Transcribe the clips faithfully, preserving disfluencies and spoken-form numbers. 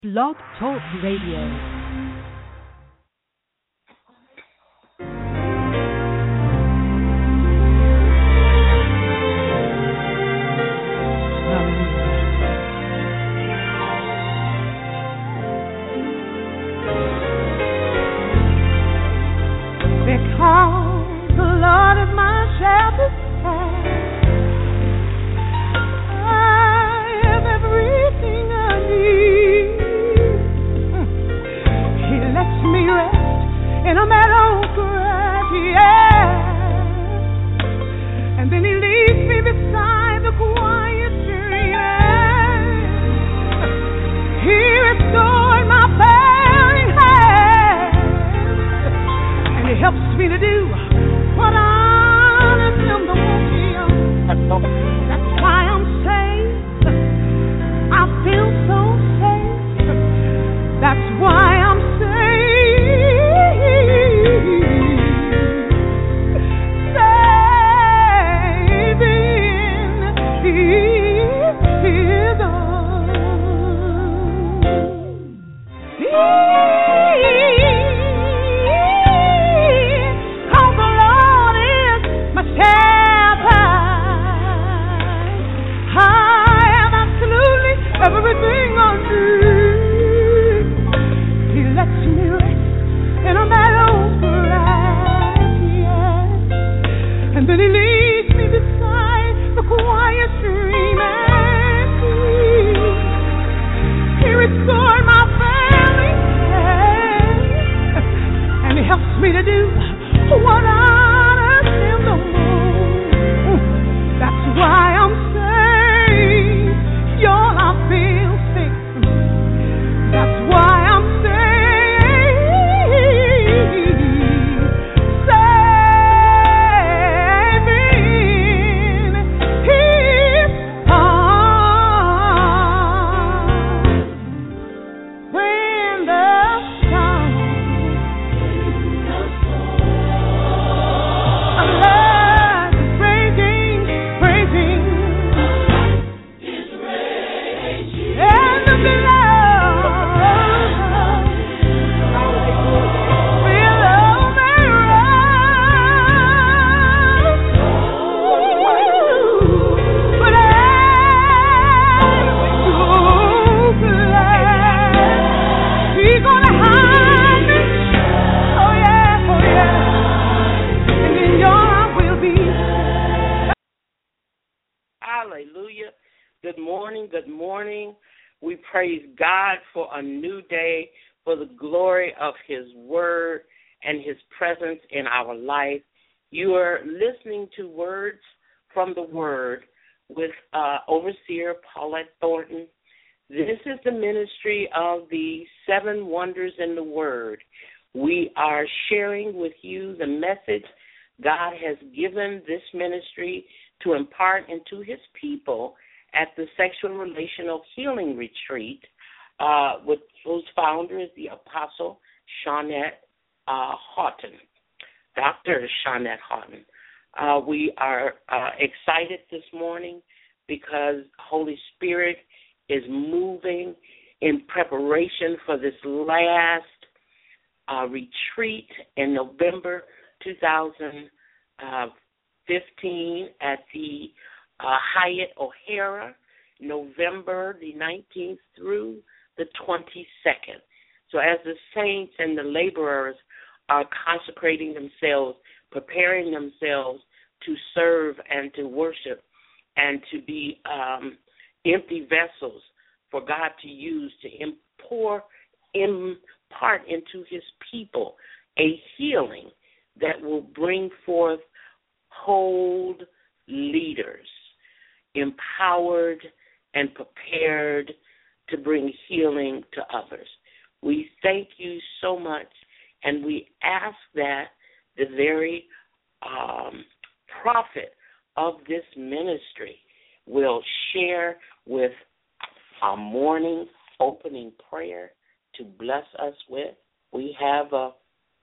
Blog Talk Radio. In our life. You are listening to Words from the Word with uh, Overseer Paulette Thornton. This is the ministry of the Seven Wonders in the Word. We are sharing with you the message God has given this ministry to impart into his people at the Sexual Relational Healing Retreat, uh, with whose founder is the Apostle Shawnette uh, Houghton. Doctor Shawnette Houghton. Uh, we are uh, excited this morning because Holy Spirit is moving in preparation for this last uh, retreat in November two thousand fifteen at the uh, Hyatt O'Hara, November the nineteenth through the twenty-second. So as the saints and the laborers are consecrating themselves, preparing themselves to serve and to worship and to be um, empty vessels for God to use to import, impart into his people a healing that will bring forth whole leaders, empowered and prepared to bring healing to others. We thank you so much. And we ask that the very um, prophet of this ministry will share with our morning opening prayer to bless us with. We have a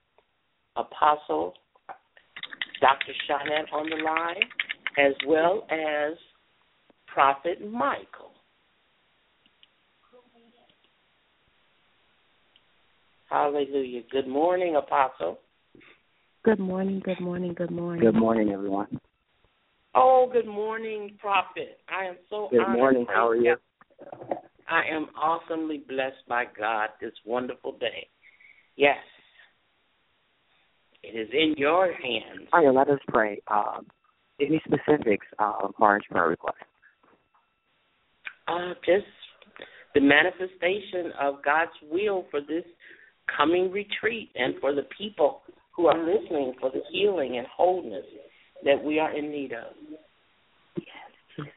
Apostle Doctor Shawnette on the line, as well as Prophet Michael. Hallelujah. Good morning, Apostle. Good morning, good morning, good morning. Good morning, everyone. Oh, good morning, Prophet. I am so Good honored. morning. How are you? I am awesomely blessed by God this wonderful day. Yes, it is in your hands. All right, let us pray. Um, any specifics uh, of March prayer request? Uh, just the manifestation of God's will for this coming retreat and for the people who are listening, for the healing and wholeness that we are in need of. Yes.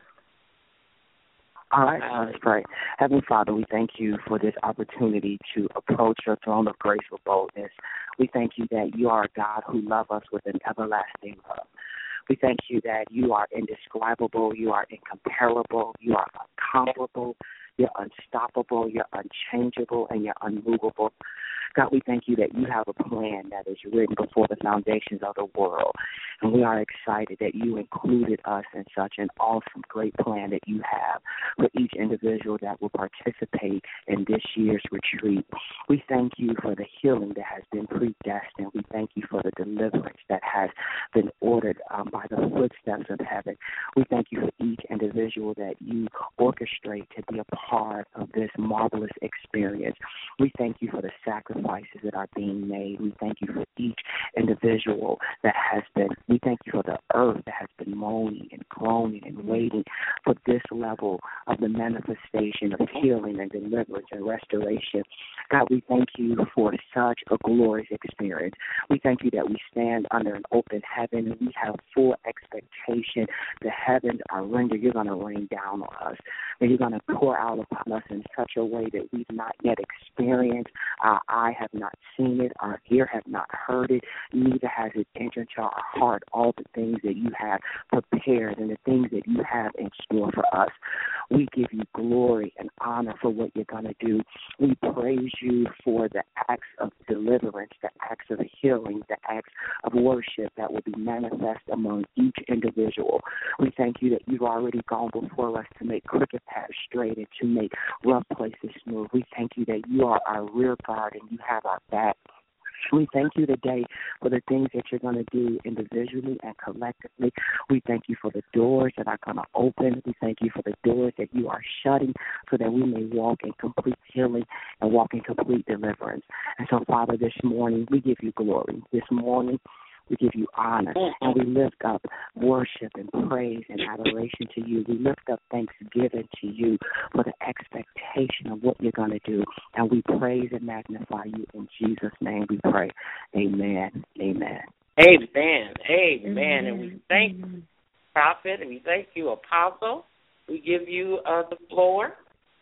All right, let's pray. Heavenly Father, we thank you for this opportunity to approach your throne of grace with boldness. We thank you that you are a God who loves us with an everlasting love. We thank you that you are indescribable, you are incomparable, you are incomparable, you're unstoppable, you're unchangeable, and you're unmovable. God, we thank you that you have a plan that is written before the foundations of the world. And we are excited that you included us in such an awesome, great plan that you have for each individual that will participate in this year's retreat. We thank you for the healing that has been predestined. We thank you for the deliverance that has been ordered um, by the footsteps of heaven. We thank you for each individual that you orchestrate to be a part of this marvelous experience. We thank you for the sacrifices that are being made. We thank you for each individual that has been, we thank you for the earth that has been moaning and groaning and waiting for this level of the manifestation of healing and deliverance and restoration. God, we thank you for such a glorious experience. We thank you that we stand under an open heaven and we have full expectation. The heavens are rendered. You're going to rain down on us. And you're going to pour out upon us in such a way that we've not yet experienced. Our eye have not seen it. Our ear have not heard it. Neither has it entered into our heart all the things that you have prepared and the things that you have in store for us. We give you glory and honor for what you're going to do. We praise you for the acts of deliverance, the acts of healing, the acts of worship that will be manifest among each individual. We thank you that you've already gone before us to make crooked paths straight and to make rough places smooth. We thank you that you are our rear guard and you have our back. We thank you today for the things that you're going to do individually and collectively. We thank you for the doors that are going to open. We thank you for the doors that you are shutting so that we may walk in complete healing and walk in complete deliverance. And so, Father, this morning we give you glory. This morning we give you honor, and we lift up worship and praise and adoration to you. We lift up thanksgiving to you for the expectation of what you're going to do, and we praise and magnify you. In Jesus' name we pray. Amen. Amen. Amen. Amen. And we thank you, Prophet, and we thank you, Apostle. We give you uh, the floor.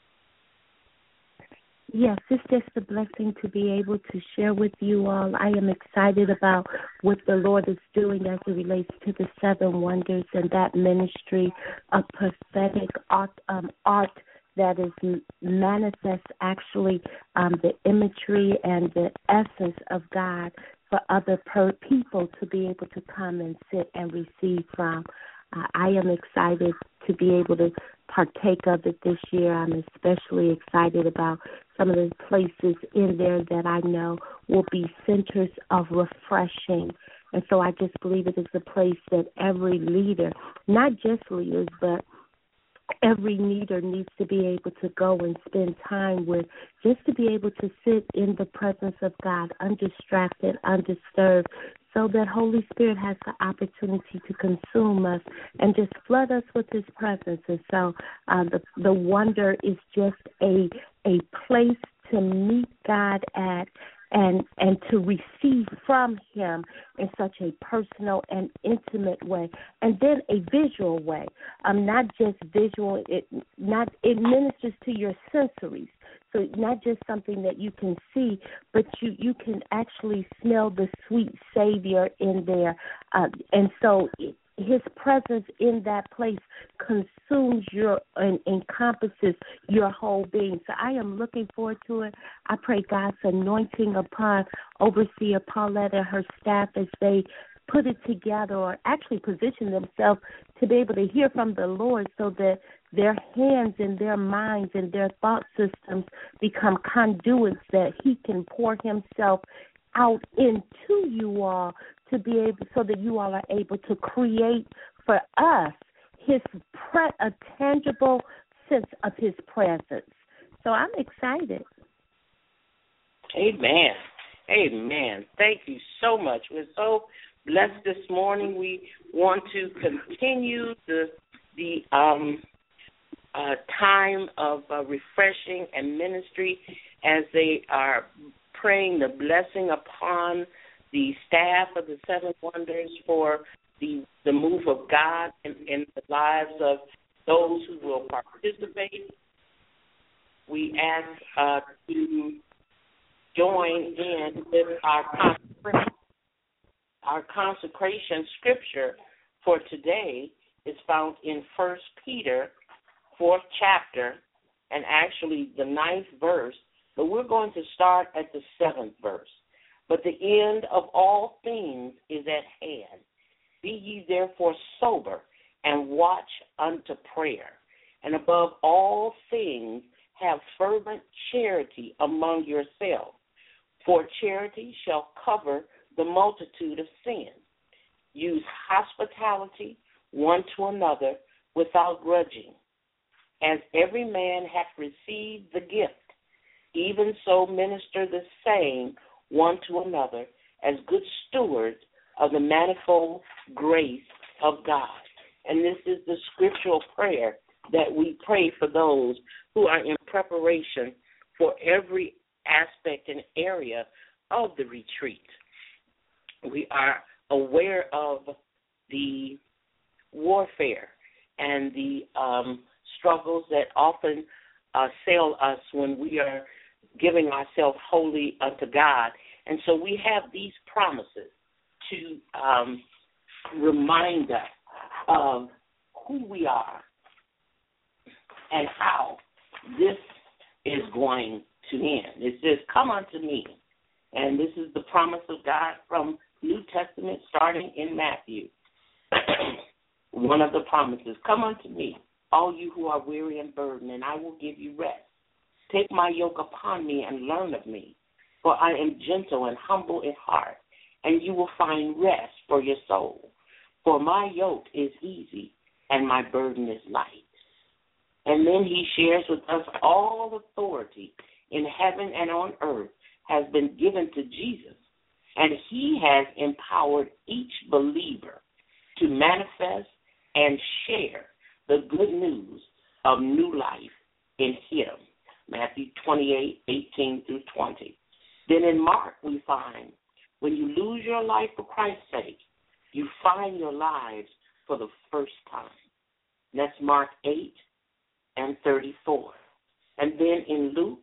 Yes, it's just a blessing to be able to share with you all. I am excited about what the Lord is doing as it relates to the Seven Wonders and that ministry of prophetic art, um, art that is manifest actually um, the imagery and the essence of God for other per- people to be able to come and sit and receive from. Uh, I am excited to be able to partake of it this year. I'm especially excited about some of the places in there that I know will be centers of refreshing. And so I just believe it is a place that every leader, not just leaders, but every leader needs to be able to go and spend time with, just to be able to sit in the presence of God, undistracted, undisturbed, so that Holy Spirit has the opportunity to consume us and just flood us with His presence. And so uh, the the wonder is just a a place to meet God at and and to receive from Him in such a personal and intimate way, and then a visual way. Um, not just visual. It not it ministers to your sensories. So not just something that you can see, but you, you can actually smell the sweet Savior in there. Uh, and so His presence in that place consumes your and encompasses your whole being. So I am looking forward to it. I pray God's anointing upon Overseer Paulette and her staff as they put it together, or actually position themselves to be able to hear from the Lord, so that their hands and their minds and their thought systems become conduits that he can pour himself out into you all to be able, so that you all are able to create for us his pre- a tangible sense of his presence. So I'm excited. Amen. Amen. Thank you so much. We're so blessed this morning. We want to continue the the um, uh, time of uh, refreshing and ministry as they are praying the blessing upon the staff of the Seven Wonders for the the move of God in, in the lives of those who will participate. We ask uh, to join in with our consecration. Our consecration scripture for today is found in First Peter, fourth chapter, and actually the ninth verse, but we're going to start at the seventh verse. But the end of all things is at hand. Be ye therefore sober, and watch unto prayer. And above all things, have fervent charity among yourselves. For charity shall cover the multitude of sins. Use hospitality one to another without grudging. As every man hath received the gift, even so minister the same one to another as good stewards of the manifold grace of God. And this is the scriptural prayer that we pray for those who are in preparation for every aspect and area of the retreat. We are aware of the warfare and the um, struggles that often uh, assail us when we are giving ourselves wholly unto God. And so we have these promises to um, remind us of who we are and how this is going to end. It says, come unto me. And this is the promise of God from New Testament starting in Matthew. One of the promises, come unto me, all you who are weary and burdened, and I will give you rest. Take my yoke upon me and learn of me, for I am gentle and humble in heart, and you will find rest for your soul. For my yoke is easy and my burden is light. And then he shares with us all authority in heaven and on earth has been given to Jesus, and he has empowered each believer to manifest and share the good news of new life in him. Matthew twenty-eight, eighteen through twenty. Then in Mark we find, when you lose your life for Christ's sake, you find your lives for the first time. That's Mark eight and thirty-four. And then in Luke,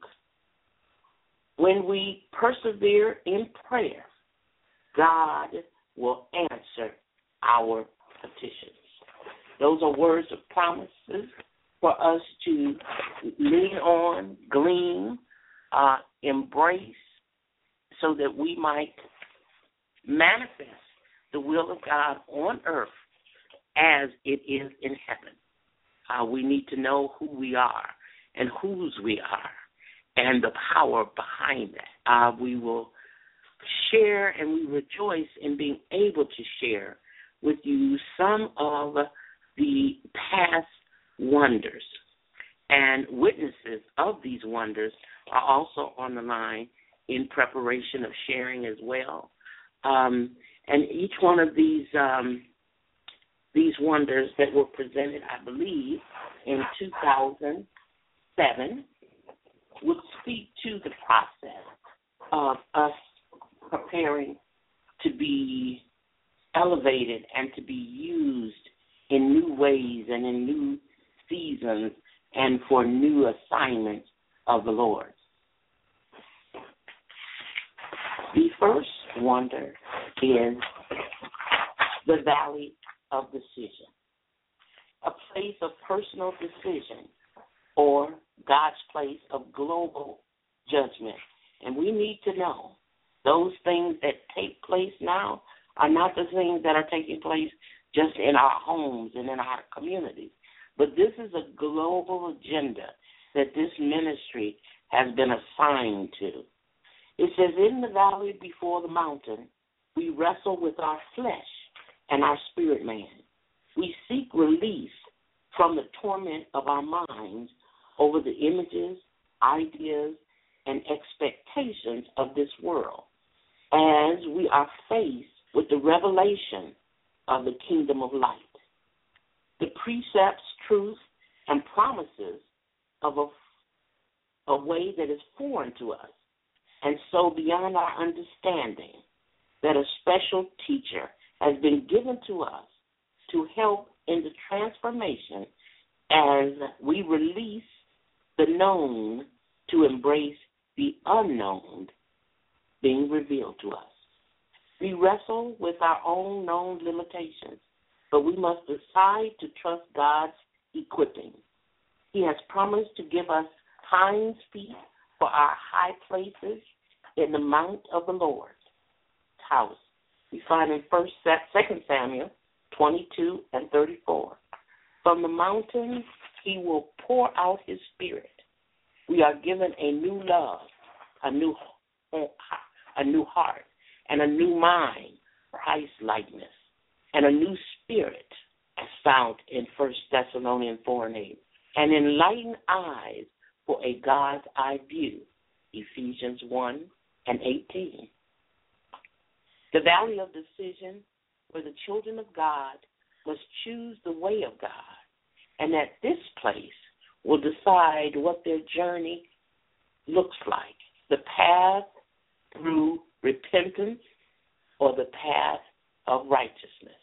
when we persevere in prayer, God will answer our petitions. Those are words of promises for us to lean on, glean, uh, embrace, so that we might manifest the will of God on earth as it is in heaven. Uh, we need to know who we are and whose we are and the power behind that. Uh, we will share and we rejoice in being able to share with you some of the past wonders. And witnesses of these wonders are also on the line in preparation of sharing as well. Um, and each one of these um, these wonders that were presented, I believe, in two thousand seven, would speak to the process of us preparing to be elevated and to be used in new ways and in new seasons and for new assignments of the Lord. The first wonder is the Valley of Decision, a place of personal decision or God's place of global judgment. And we need to know those things that take place now are not the things that are taking place just in our homes and in our communities. But this is a global agenda that this ministry has been assigned to. It says, in the valley before the mountain, we wrestle with our flesh and our spirit man. We seek release from the torment of our minds over the images, ideas, and expectations of this world as we are faced with the revelation of the kingdom of light. The precepts, truth, and promises of a, a way that is foreign to us and so beyond our understanding that a special teacher has been given to us to help in the transformation as we release the known to embrace the unknown being revealed to us. We wrestle with our own known limitations, but we must decide to trust God's equipping. He has promised to give us hinds feet for our high places in the mount of the Lord's house. We find in First, Second Samuel twenty-two and thirty-four. From the mountain he will pour out his spirit. We are given a new love, a new a new heart, and a new mind, Christ-likeness, and a new spirit, as found in First Thessalonians four and eight, and enlightened eyes for a God's eye view, Ephesians one and eighteen. The valley of decision, where the children of God must choose the way of God, and at this place will decide what their journey looks like, the path through repentance or the path of righteousness.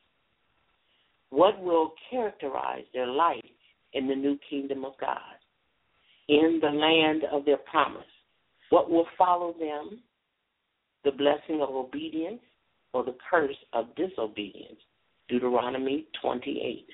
What will characterize their life in the new kingdom of God, in the land of their promise? What will follow them? The blessing of obedience or the curse of disobedience, Deuteronomy twenty-eight.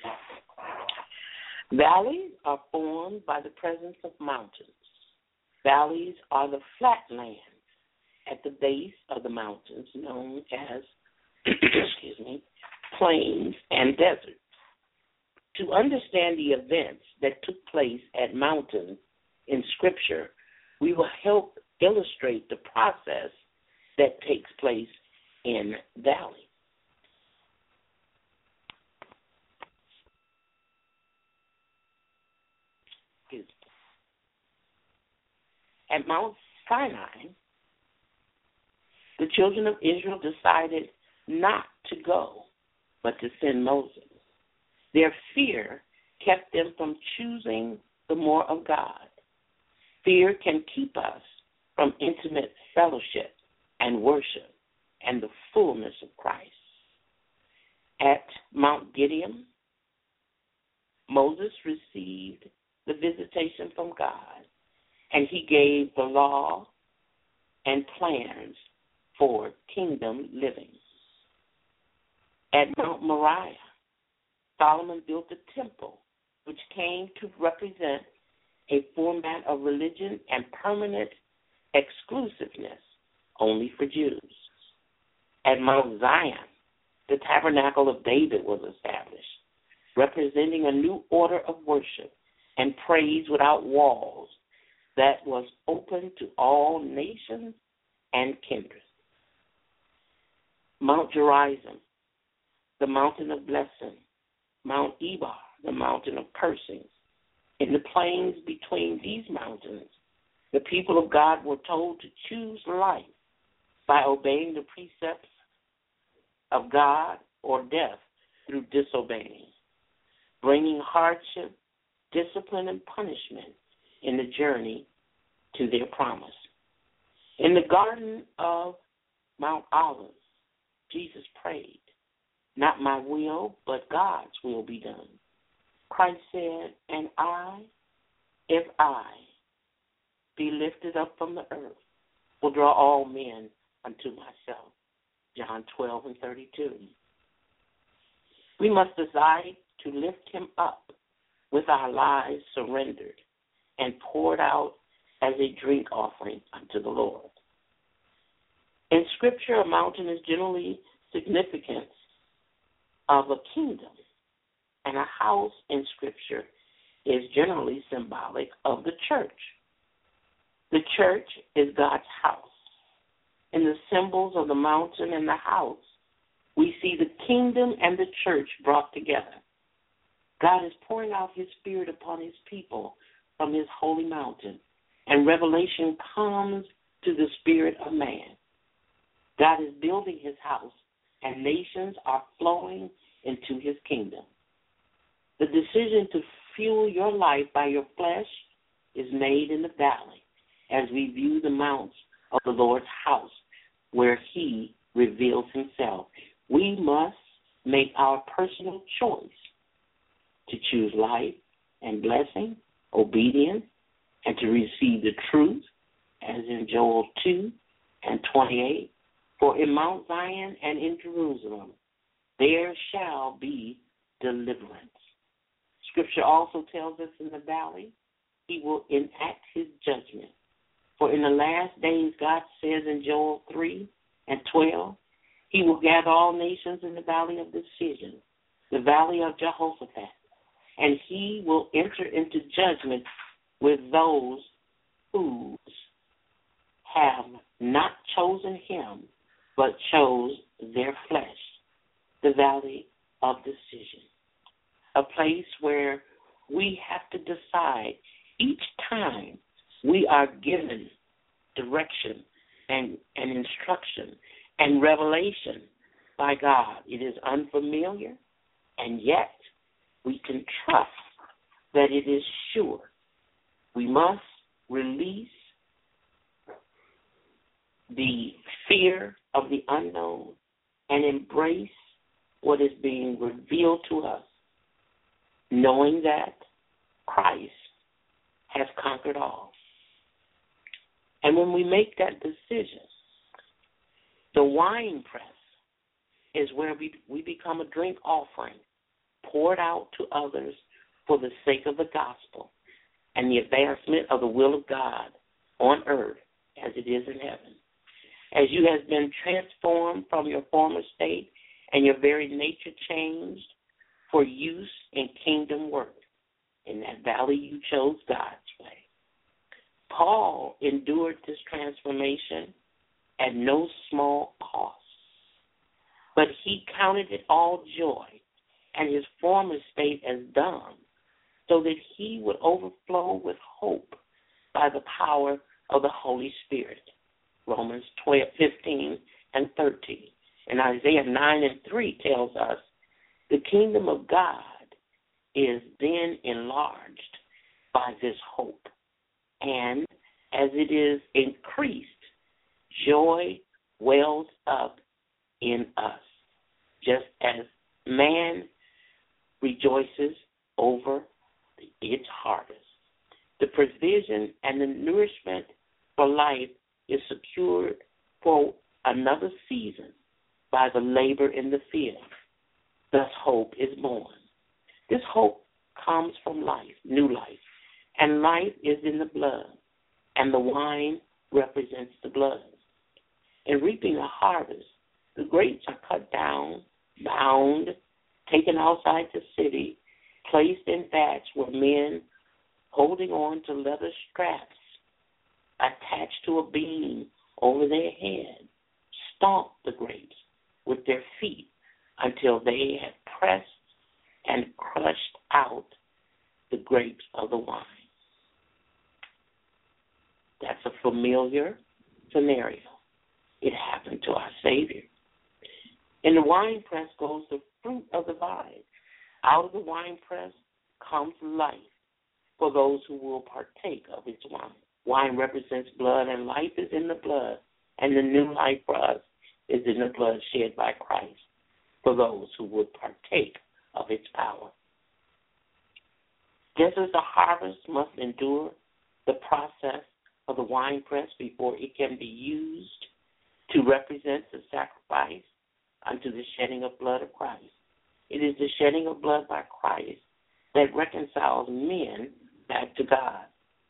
Valleys are formed by the presence of mountains. Valleys are the flat lands at the base of the mountains known as excuse me, plains and deserts. To understand the events that took place at mountains in Scripture, we will help illustrate the process that takes place in valleys. At Mount Sinai, the children of Israel decided not to go, but to send Moses. Their fear kept them from choosing the more of God. Fear can keep us from intimate fellowship and worship and the fullness of Christ. At Mount Gideon, Moses received the visitation from God, and he gave the law and plans for kingdom living. At Mount Moriah, Solomon built a temple which came to represent a format of religion and permanent exclusiveness only for Jews. At Mount Zion, the tabernacle of David was established, representing a new order of worship and praise without walls that was open to all nations and kindreds. Mount Gerizim, the mountain of blessing. Mount Ebal, the mountain of cursings. In the plains between these mountains, the people of God were told to choose life by obeying the precepts of God or death through disobeying, bringing hardship, discipline, and punishment in the journey to their promise. In the Garden of Mount Olives, Jesus prayed, "Not my will, but God's will be done." Christ said, "And I, if I be lifted up from the earth, will draw all men unto myself." John twelve and thirty-two. We must decide to lift him up with our lives surrendered and poured out as a drink offering unto the Lord. In Scripture, a mountain is generally significant of a kingdom. And a house in Scripture is generally symbolic of the church. The church is God's house. In the symbols of the mountain and the house, we see the kingdom and the church brought together. God is pouring out his Spirit upon his people from his holy mountain, and revelation comes to the spirit of man. God is building his house, and nations are flowing into his kingdom. The decision to fuel your life by your flesh is made in the valley as we view the mounts of the Lord's house where he reveals himself. We must make our personal choice to choose life and blessing, obedience, and to receive the truth, as in Joel two and twenty-eight. For in Mount Zion and in Jerusalem there shall be deliverance. Scripture also tells us in the valley he will enact his judgment. For in the last days, God says in Joel three and twelve, he will gather all nations in the valley of decision, the valley of Jehoshaphat, and he will enter into judgment with those who have not chosen him, but chose their flesh, the valley of decision, a place where we have to decide each time we are given direction and, and instruction and revelation by God. It is unfamiliar, and yet we can trust that it is sure. We must release the fear of the unknown and embrace what is being revealed to us, knowing that Christ has conquered all. And when we make that decision, the wine press is where we, we become a drink offering poured out to others for the sake of the gospel and the advancement of the will of God on earth as it is in heaven. As you have been transformed from your former state and your very nature changed for use in kingdom work, in that valley you chose God's way. Paul endured this transformation at no small cost, but he counted it all joy and his former state as dung, so that he would overflow with hope by the power of the Holy Spirit. Romans twelve, fifteen, and thirteen. And Isaiah nine and three tells us, the kingdom of God is then enlarged by this hope. And as it is increased, joy wells up in us, just as man rejoices over its harvest. The provision and the nourishment for life is secured for another season by the labor in the field. Thus hope is born. This hope comes from life, new life, and life is in the blood, and the wine represents the blood. In reaping a harvest, the grapes are cut down, bound, taken outside the city, placed in vats where men, holding on to leather straps attached to a beam over their head, stomp the grapes with their feet until they had pressed and crushed out the grapes of the wine. That's a familiar scenario. It happened to our Savior. In the wine press goes the fruit of the vine. Out of the wine press comes life for those who will partake of its wine. Wine represents blood, and life is in the blood, and the new life for us is in the blood shed by Christ for those who would partake of its power. Just as the harvest must endure the process of the wine press before it can be used to represent the sacrifice unto the shedding of blood of Christ. It is the shedding of blood by Christ that reconciles men back to God.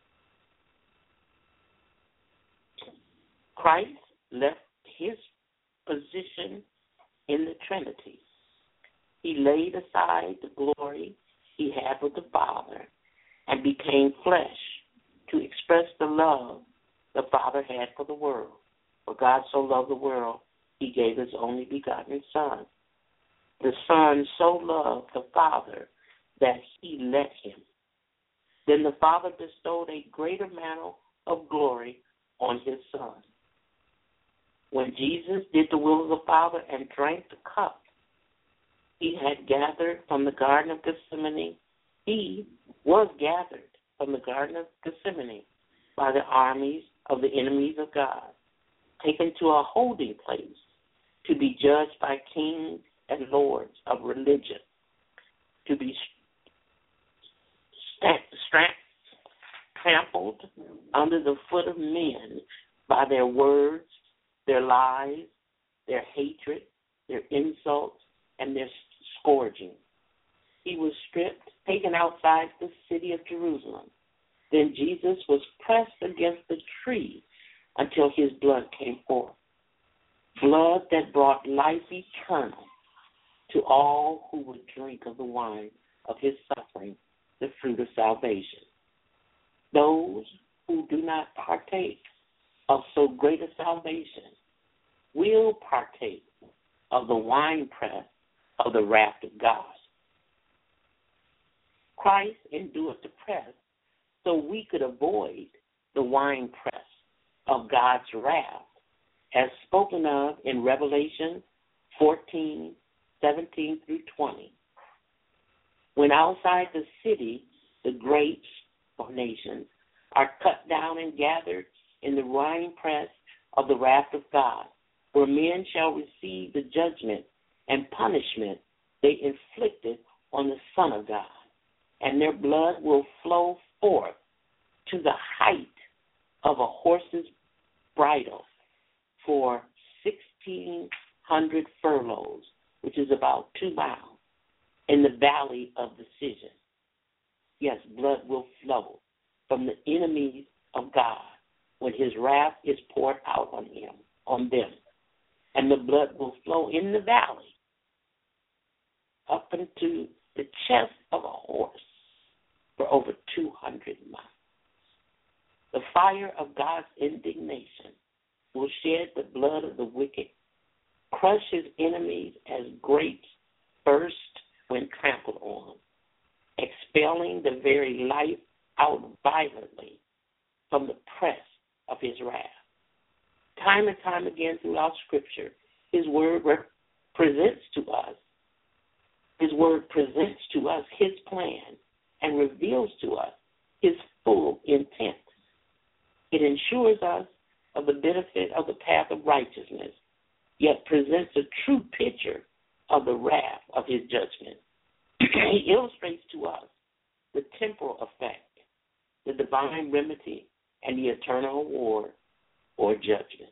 Christ left his position in the Trinity He laid aside the glory he had with the Father and became flesh to express the love the Father had for the world. For God so loved the world, he gave his only begotten Son. The Son so loved the Father that he let him. Then the Father bestowed a greater mantle of glory on his Son. When Jesus did the will of the Father and drank the cup he had gathered from the Garden of Gethsemane, he was gathered from the Garden of Gethsemane by the armies of the enemies of God, taken to a holding place to be judged by kings and lords of religion, to be strapped, trampled under the foot of men by their words, their lies, their hatred, their insults, and their scourging. He was stripped, taken outside the city of Jerusalem. Then Jesus was pressed against the tree until his blood came forth, blood that brought life eternal to all who would drink of the wine of his suffering, the fruit of salvation. Those who do not partake of so great a salvation will partake of the winepress of the wrath of God. Christ endured the press so we could avoid the winepress of God's wrath, as spoken of in Revelation fourteen, seventeen through twenty. When outside the city, the grapes of nations are cut down and gathered in the winepress of the wrath of God, where men shall receive the judgment and punishment they inflicted on the Son of God, and their blood will flow forth to the height of a horse's bridle for sixteen hundred furlongs, which is about two miles, in the valley of decision. Yes, blood will flow from the enemies of God when his wrath is poured out on him, on them. And the blood will flow in the valley up into the chest of a horse for over two hundred miles. The fire of God's indignation will shed the blood of the wicked, crush his enemies as grapes burst when trampled on, expelling the very life out violently from the press of his wrath. Time and time again throughout Scripture, his word presents to us, his word presents to us his plan and reveals to us his full intent. It ensures us of the benefit of the path of righteousness, yet presents a true picture of the wrath of his judgment. He illustrates to us the temporal effect, the divine remedy, and the eternal reward or judgment.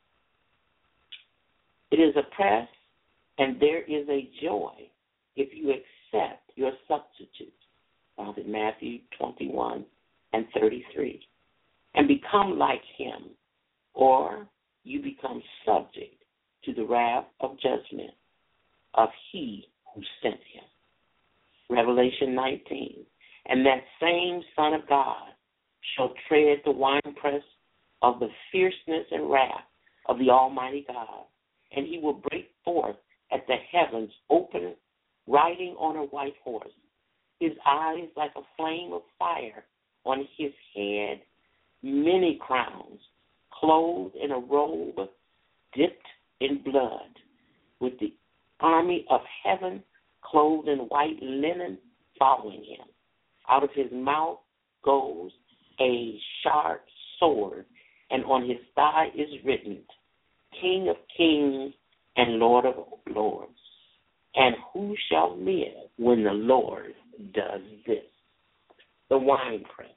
It is a press, and there is a joy if you accept your substitute, found in Matthew twenty-one and thirty-three, and become like him, or you become subject to the wrath of judgment of he who sent him. Revelation nineteen, and that same Son of God shall tread the winepress of the fierceness and wrath of the Almighty God, and he will break forth at the heavens open, riding on a white horse, his eyes like a flame of fire, on his head many crowns, clothed in a robe dipped in blood, with the army of heaven clothed in white linen following him. Out of his mouth goes a sharp sword, and on his thigh is written, King of kings and Lord of lords. And who shall live when the Lord does this? The winepress.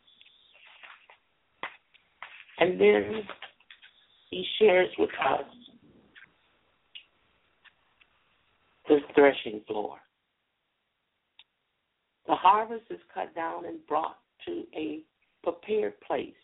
And then he shares with us the threshing floor. The harvest is cut down and brought to a prepared place,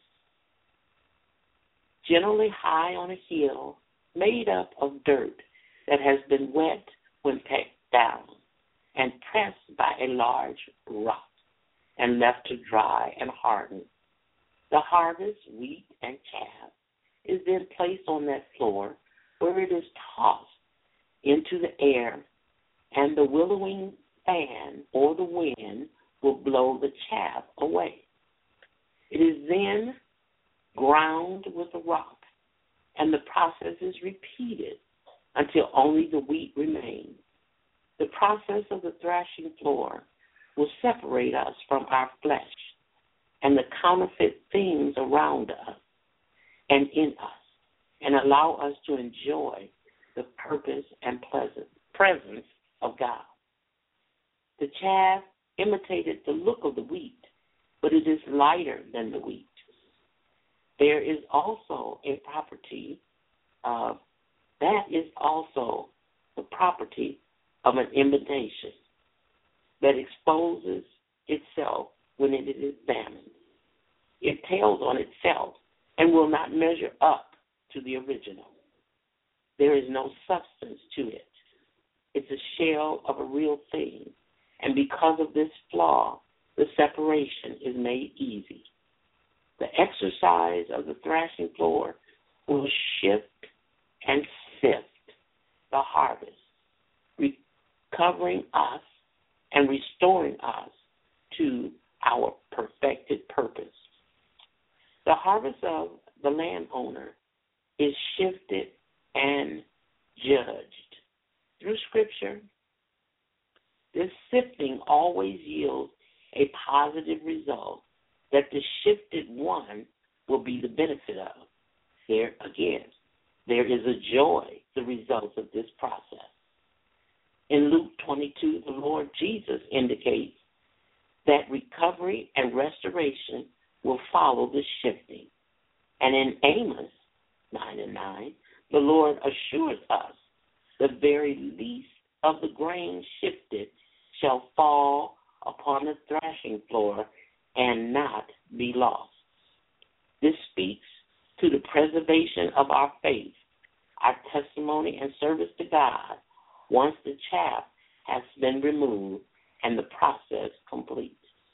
generally high on a hill made up of dirt that has been wet when packed down. and pressed by a large rock and left to dry and harden. The harvest, wheat, and chaff is then placed on that floor where it is tossed into the air, and the willowing fan or the wind will blow the chaff away. It is then ground with a rock, and the process is repeated until only the wheat remains. The process of the thrashing floor will separate us from our flesh and the counterfeit things around us and in us, and allow us to enjoy the purpose and pleasant presence of God. The chaff imitated the look of the wheat, but it is lighter than the wheat. There is also a property of, that is also the property of an imitation that exposes itself when it is examined. It tells on itself and will not measure up to the original. There is no substance to it. It's a shell of a real thing, and because of this flaw, the separation is made easy. The exercise of the thrashing floor will shift and sift the harvest, recovering us and restoring us to our perfected purpose. The harvest of the landowner is shifted and judged. Through Scripture, this sifting always yields a positive result that the shifted one will be the benefit of. There again, there is a joy, the result of this process. In Luke twenty-two, the Lord Jesus indicates that recovery and restoration will follow the shifting. And in Amos nine and nine, the Lord assures us the very least of the grain shifted shall fall upon the thrashing floor and not be lost. This speaks to the preservation of our faith, our testimony and service to God once the chaff has been removed and the process complete.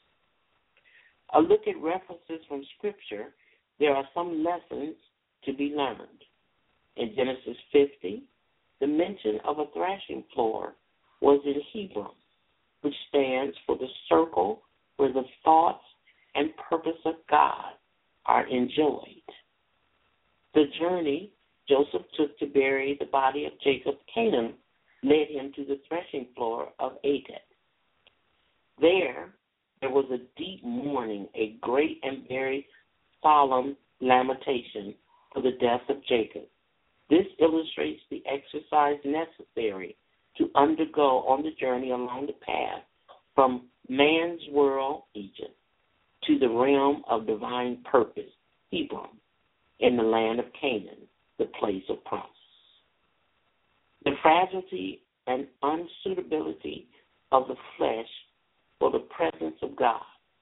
A look at references from Scripture, there are some lessons to be learned. In Genesis fifty, the mention of a thrashing floor was in Hebrew, which stands for the circle where the thoughts and purpose of God are enjoyed. The journey Joseph took to bury the body of Jacob, Canaan, led him to the threshing floor of Atad. There, there was a deep mourning, a great and very solemn lamentation for the death of Jacob. This illustrates the exercise necessary to undergo on the journey along the path from man's world, Egypt, to the realm of divine purpose, Hebron, in the land of Canaan, the place of promise. The fragility and unsuitability of the flesh for the presence of God.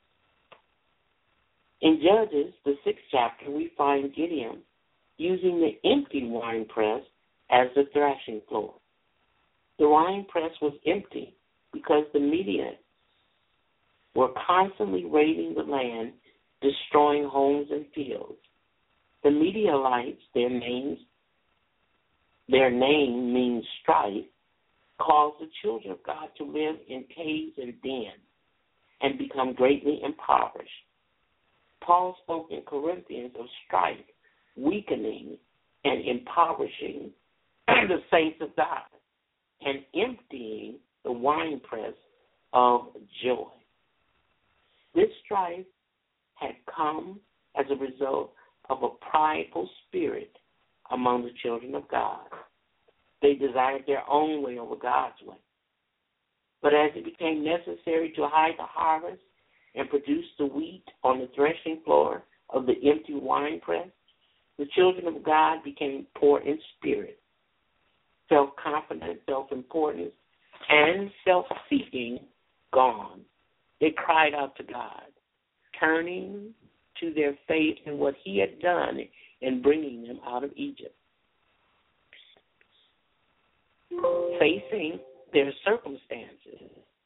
In Judges, the sixth chapter, we find Gideon using the empty winepress as the thrashing floor. The winepress was empty because the Midianites were constantly raiding the land, destroying homes and fields. The Midianites, their names, their name means strife, caused the children of God to live in caves and dens and become greatly impoverished. Paul spoke in Corinthians of strife, weakening and impoverishing the saints of God and emptying the winepress of joy. This strife had come as a result of a prideful spirit among the children of God. They desired their own way over God's way. But as it became necessary to hide the harvest and produce the wheat on the threshing floor of the empty winepress, the children of God became poor in spirit, self-confident, self-importance, and self-seeking gone. They cried out to God, turning to their faith in what He had done in bringing them out of Egypt. Facing their circumstances,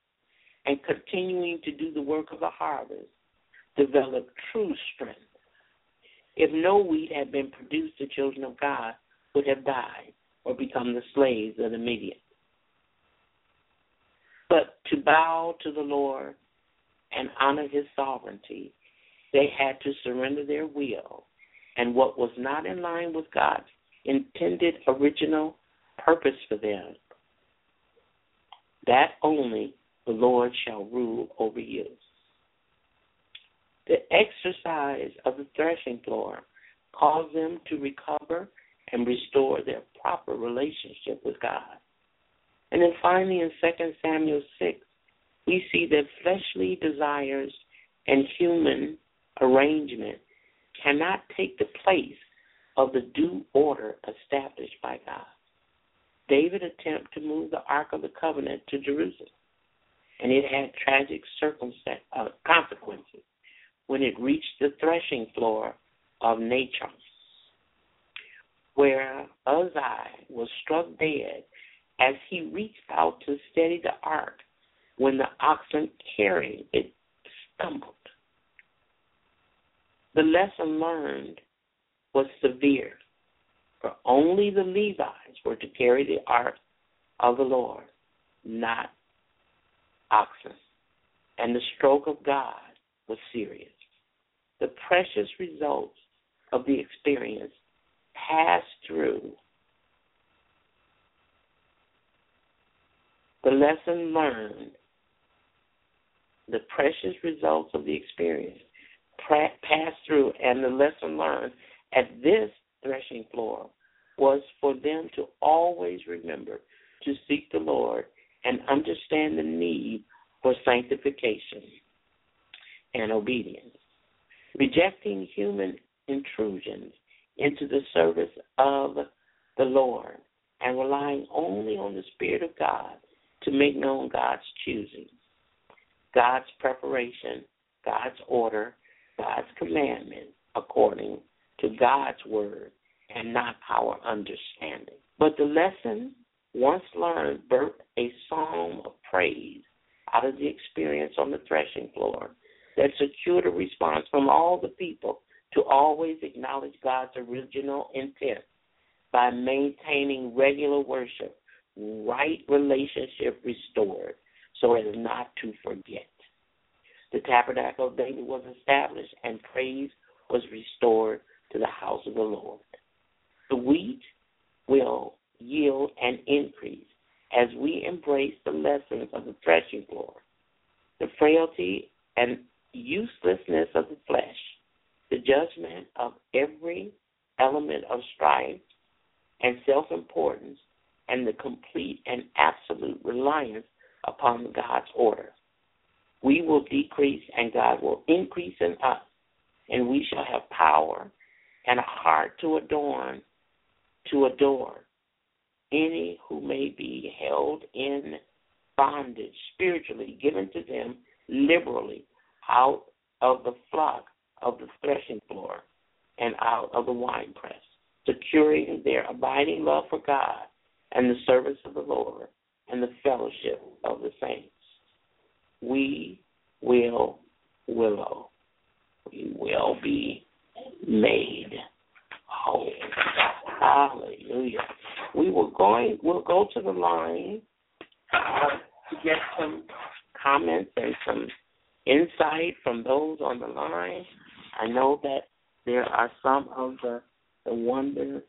and continuing to do the work of the harvest, develop true strength. If no wheat had been produced, the children of God would have died or become the slaves of the Midian. But to bow to the Lord and honor his sovereignty, they had to surrender their will, and what was not in line with God's intended original purpose for them, that only the Lord shall rule over you. The exercise of the threshing floor caused them to recover and restore their proper relationship with God. And then finally in Second Samuel six, we see that fleshly desires and human arrangement cannot take the place of the due order established by God. David attempted to move the Ark of the Covenant to Jerusalem, and it had tragic circumstance, uh, consequences when it reached the threshing floor of Nachon, where Uzziah was struck dead as he reached out to steady the ark when the oxen carrying it stumbled. The lesson learned was severe, for only the Levites were to carry the ark of the Lord, not oxen. And the stroke of God was serious. The precious results of the experience passed through. The lesson learned, the precious results of the experience passed through, and the lesson learned at this threshing floor was for them to always remember to seek the Lord and understand the need for sanctification and obedience. Rejecting human intrusions into the service of the Lord and relying only on the Spirit of God to make known God's choosing, God's preparation, God's order, God's commandment according to God's word and not our understanding. But the lesson once learned birthed a psalm of praise out of the experience on the threshing floor that secured a response from all the people to always acknowledge God's original intent by maintaining regular worship, right relationship restored, so as not to forget. The tabernacle of David was established and praise was restored to the house of the Lord. The wheat will yield and increase as we embrace the lessons of the threshing floor. The frailty and uselessness of the flesh, the judgment of every element of strife and self-importance, and the complete and absolute reliance upon God's order. We will decrease and God will increase in us, and we shall have power and a heart to adorn, to adore any who may be held in bondage spiritually, given to them liberally out of the flock of the threshing floor and out of the winepress, securing their abiding love for God and the service of the Lord and the fellowship of the saints. We will willow. We will be made whole. Hallelujah. We will going. We'll go to the line uh, to get some comments and some insight from those on the line. I know that there are some of the, the wonder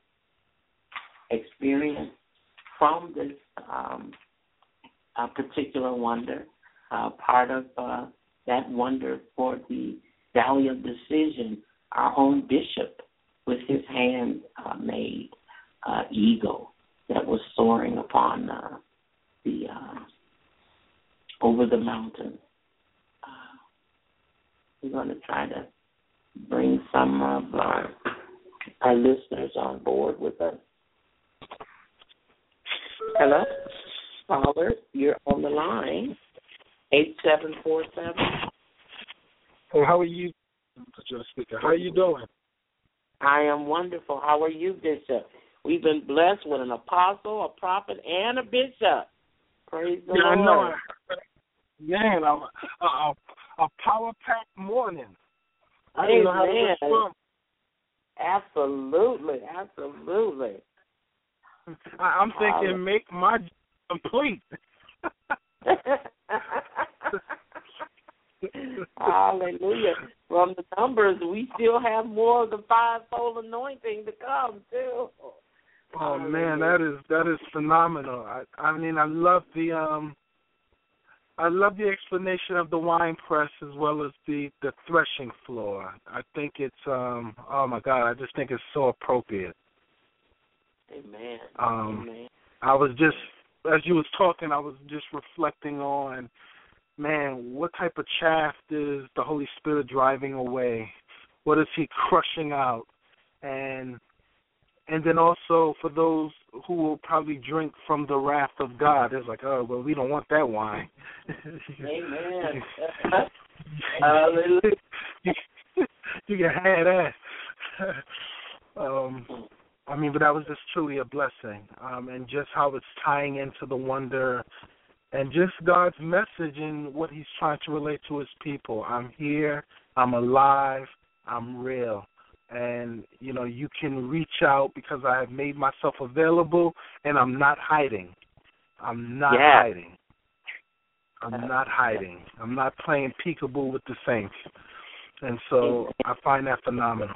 experience from this um, uh, particular wonder. Uh, part of uh, that wonder for the Valley of Decision, our own bishop with his hand-made uh, uh, eagle that was soaring upon uh, the uh, over the mountain. Uh, we're going to try to bring some of our, our listeners on board with us. Hello, caller, you're on the line. Eight seven four seven. Hey, how are you? How are you doing? I am wonderful. How are you, Bishop? We've been blessed with an apostle, a prophet, and a bishop. Praise the yeah, Lord. I know. man, a, a, a power-packed morning. I didn't know how to respond. Absolutely, absolutely. I, I'm thinking, um, make my complete. Hallelujah. From the numbers, we still have more of the fivefold anointing to come, too. Oh, Hallelujah. Man, that is that is phenomenal. I, I mean, I love the um, I love the explanation of the wine press as well as the, the threshing floor. I think it's um, oh my God, I just think it's so appropriate. Amen. Um, Amen. I was just, as you was talking, I was just reflecting on, man, what type of chaff is the Holy Spirit driving away? What is He crushing out? And and then also for those who will probably drink from the wrath of God, it's like, oh, well, we don't want that wine. Amen. Hallelujah. you, you can have that. um, I mean, but that was just truly a blessing, um, and just how it's tying into the wonder and just God's message and what He's trying to relate to His people. I'm here, I'm alive, I'm real. And, you know, you can reach out because I have made myself available, and I'm not hiding. I'm not yeah. hiding. I'm not hiding. I'm not playing peekaboo with the saints. And so I find that phenomenal.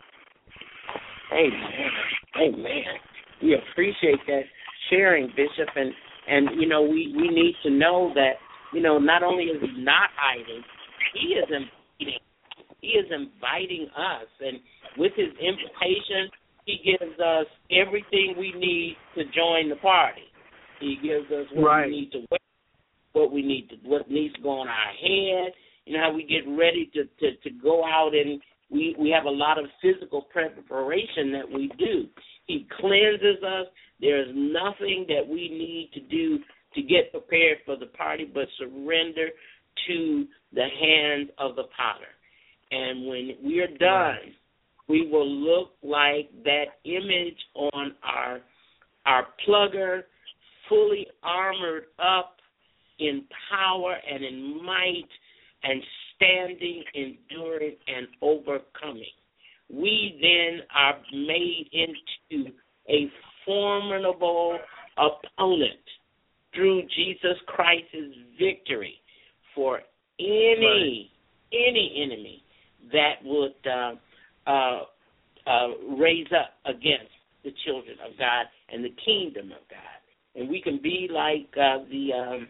Amen. Amen. We appreciate that sharing, Bishop. And, and you know, we, we need to know that, you know, not only is He not hiding, He is inviting. He is inviting us. And with His invitation, He gives us everything we need to join the party. He gives us what right. we need to wear, what we need to, what needs to go on our head. You know how we get ready to, to, to go out, and we, we have a lot of physical preparation that we do. He cleanses us. There's nothing that we need to do to get prepared for the party but surrender to the hands of the potter. And when we are done, we will look like that image on our our plugger, fully armored up in power and in might and standing, enduring, and overcoming. We then are made into a formidable opponent through Jesus Christ's victory for any right. any enemy that would uh, uh, uh, raise up against the children of God and the kingdom of God. And we can be like uh, the um,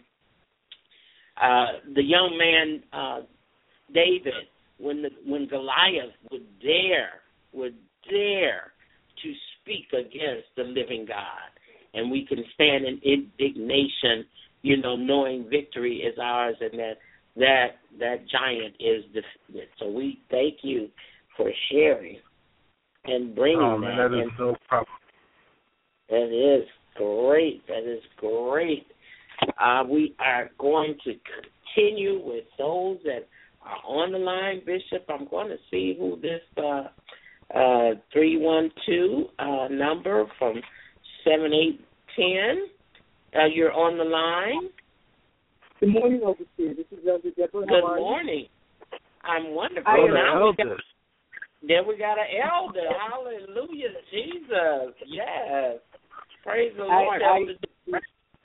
uh, the young man uh, David, when the, when Goliath would dare would dare to speak against the living God, and we can stand in indignation, you know, knowing victory is ours, and that that that giant is defeated. So we thank you for sharing and bringing oh, man, that. that is so proper. That is great. That is great. Uh, we are going to continue with those that are on the line, Bishop. I'm going to see who this uh, uh, three one two uh, number from seven eight ten. Uh, you're on the line. Good morning, Overseer. This is Elder Deborah. Good morning. I'm wonderful. Oh, now we got, then we got an elder. Hallelujah, Jesus. Yes. Praise the Lord. I, I,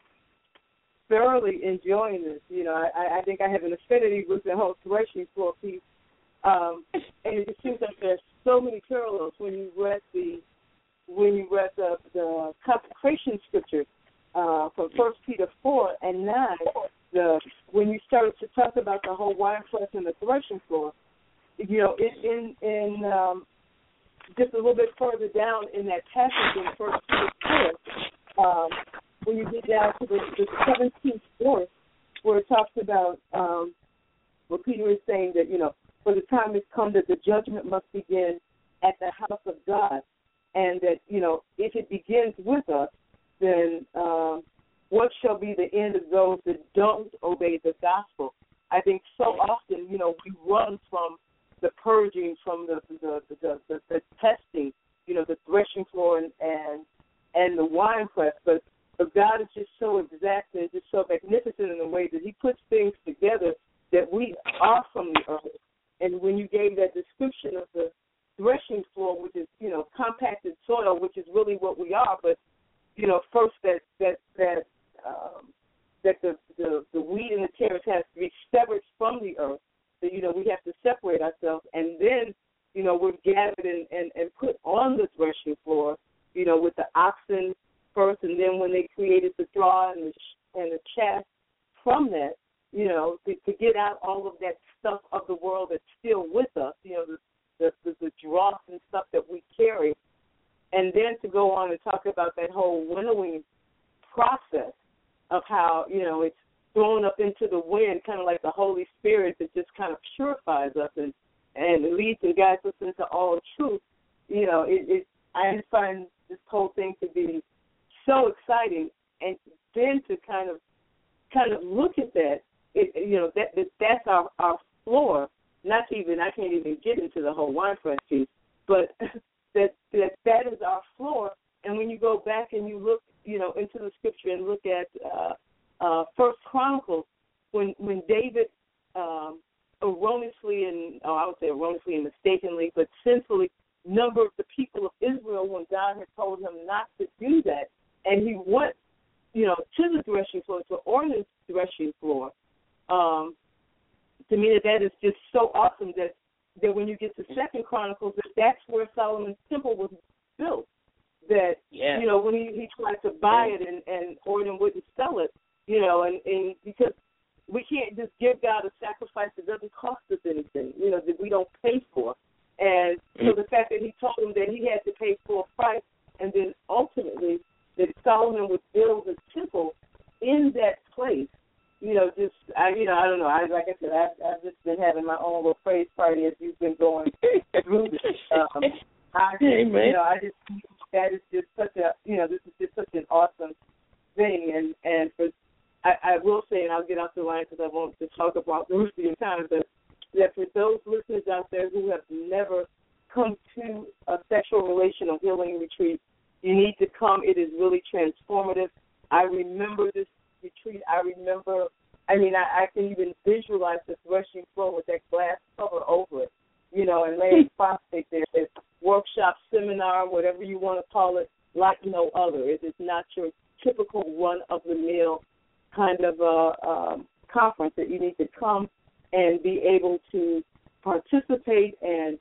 thoroughly enjoying this. You know, I, I think I have an affinity with the whole threshing floor piece. Um, and it just seems like there's so many parallels when you read the when you read the, the consecration scripture uh, from First Peter four and nine. The when you started to talk about the whole wine press and the threshing floor, you know, in in, in um, just a little bit further down in that passage in First Peter four, um, when you get down to the, the seventeenth verse, where it talks about um, where Peter is saying that, you know, for the time has come that the judgment must begin at the house of God, and that, you know, if it begins with us, then um, what shall be the end of those that don't obey the gospel? I think so often, you know, we run from the purging, from the the the, the, the testing, you know, the threshing floor and, and and the wine press. But but God is just so exact and just so magnificent in the way that He puts things together are from the earth. And when you gave that description of the threshing floor, which is, you know, compacted soil, which is really what we are, but, you know, first that that that um, that the, the the wheat and the tares has to be severed from the earth. So, you know, we have to separate ourselves, and then, you know, we're gathered and, and, and put on the threshing floor, you know, with the oxen first, and then when they created the straw and the, and the chaff from that, you know, to, to get out all of that stuff of the world that's still with us, you know, the the, the, the dross and stuff that we carry, and then to go on and talk about that whole winnowing process of how, you know, it's thrown up into the wind, kind of like the Holy Spirit that just kind of purifies us and, and leads and guides us into all truth. You know, it, it I just find this whole thing to be so exciting, and then to kind of kind of look at that, it, you know, that, that that's our, our floor. Not even, I can't even get into the whole wine press piece, but that, that that is our floor. And when you go back and you look, you know, into the scripture and look at uh, uh, First Chronicles, when when David um, erroneously and, oh, I would say erroneously and mistakenly, but sinfully numbered the people of Israel when God had told him not to do that, and he went, you know, to the threshing floor, to Ornan's threshing floor. Um, To me, that that is just so awesome that, that when you get to Second Chronicles, that that's where Solomon's temple was built. That, yeah. you know, when he, he tried to buy it and, and Ornan wouldn't sell it, you know, and, and because we can't just give God a sacrifice that doesn't cost us anything, you know, that we don't pay for. And so the fact that he told him that he had to pay full price, and then ultimately that Solomon would build a temple in that place, you know, just, I, you know, I don't know. I, like I said, I've, I've just been having my own little praise party as you've been going through this. Um, I, you know, I just, that is just such a, you know, this is just such an awesome thing. And, and for, I, I will say, and I'll get off the line because I won't just talk about the rest of your time, but that for those listeners out there who have never come to a sexual relational healing retreat, you need to come. It is really transformative. I remember this retreat. I remember, I mean, I, I can even visualize the threshing floor with that glass cover over it, you know, and laying prostrate there. It's workshop, seminar, whatever you want to call it, like no other. It is not your typical run-of-the-mill kind of uh, um, conference that you need to come and be able to participate and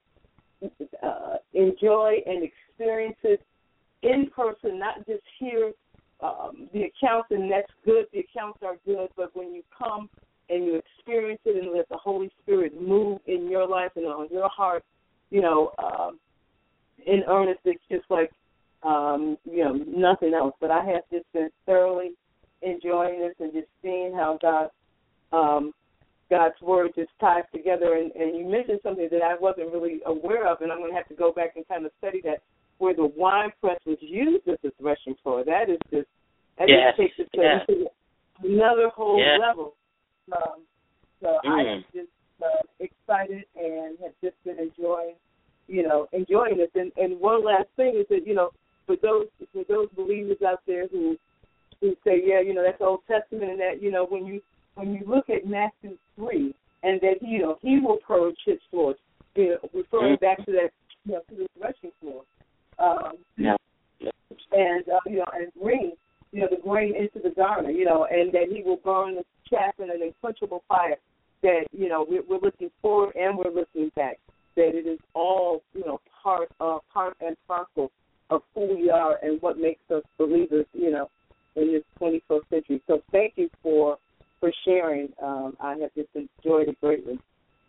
uh, enjoy and experience it in person, not just hear Um, the accounts, and that's good. The accounts are good, but when you come and you experience it and let the Holy Spirit move in your life and on your heart, you know, um, in earnest, it's just like, um, you know, nothing else. But I have just been thoroughly enjoying this and just seeing how God, um, God's Word just ties together. And, and you mentioned something that I wasn't really aware of, and I'm going to have to go back and kind of study that, where the wine press was used as a threshing floor. That is just, that yes. just takes it to yes. another whole yes. level. Um, so mm. I am just uh, excited and have just been enjoying, you know, enjoying this. And, and one last thing is that, you know, for those for those believers out there who who say, yeah, you know, that's Old Testament, and that, you know, when you when you look at Matthew three, and that, you know, he will purge his floors, you know, referring mm. back to that, you know, to the threshing floor. Um, yeah. and uh, you know, and bring, you know, the grain into the garner, you know, and that he will burn the chaff in an unquenchable fire. That, you know, we're, we're looking forward and we're looking back. That it is all, you know, part of part and parcel of who we are and what makes us believers, you know, in this twenty-first century. So thank you for for sharing. Um, I have just enjoyed it greatly.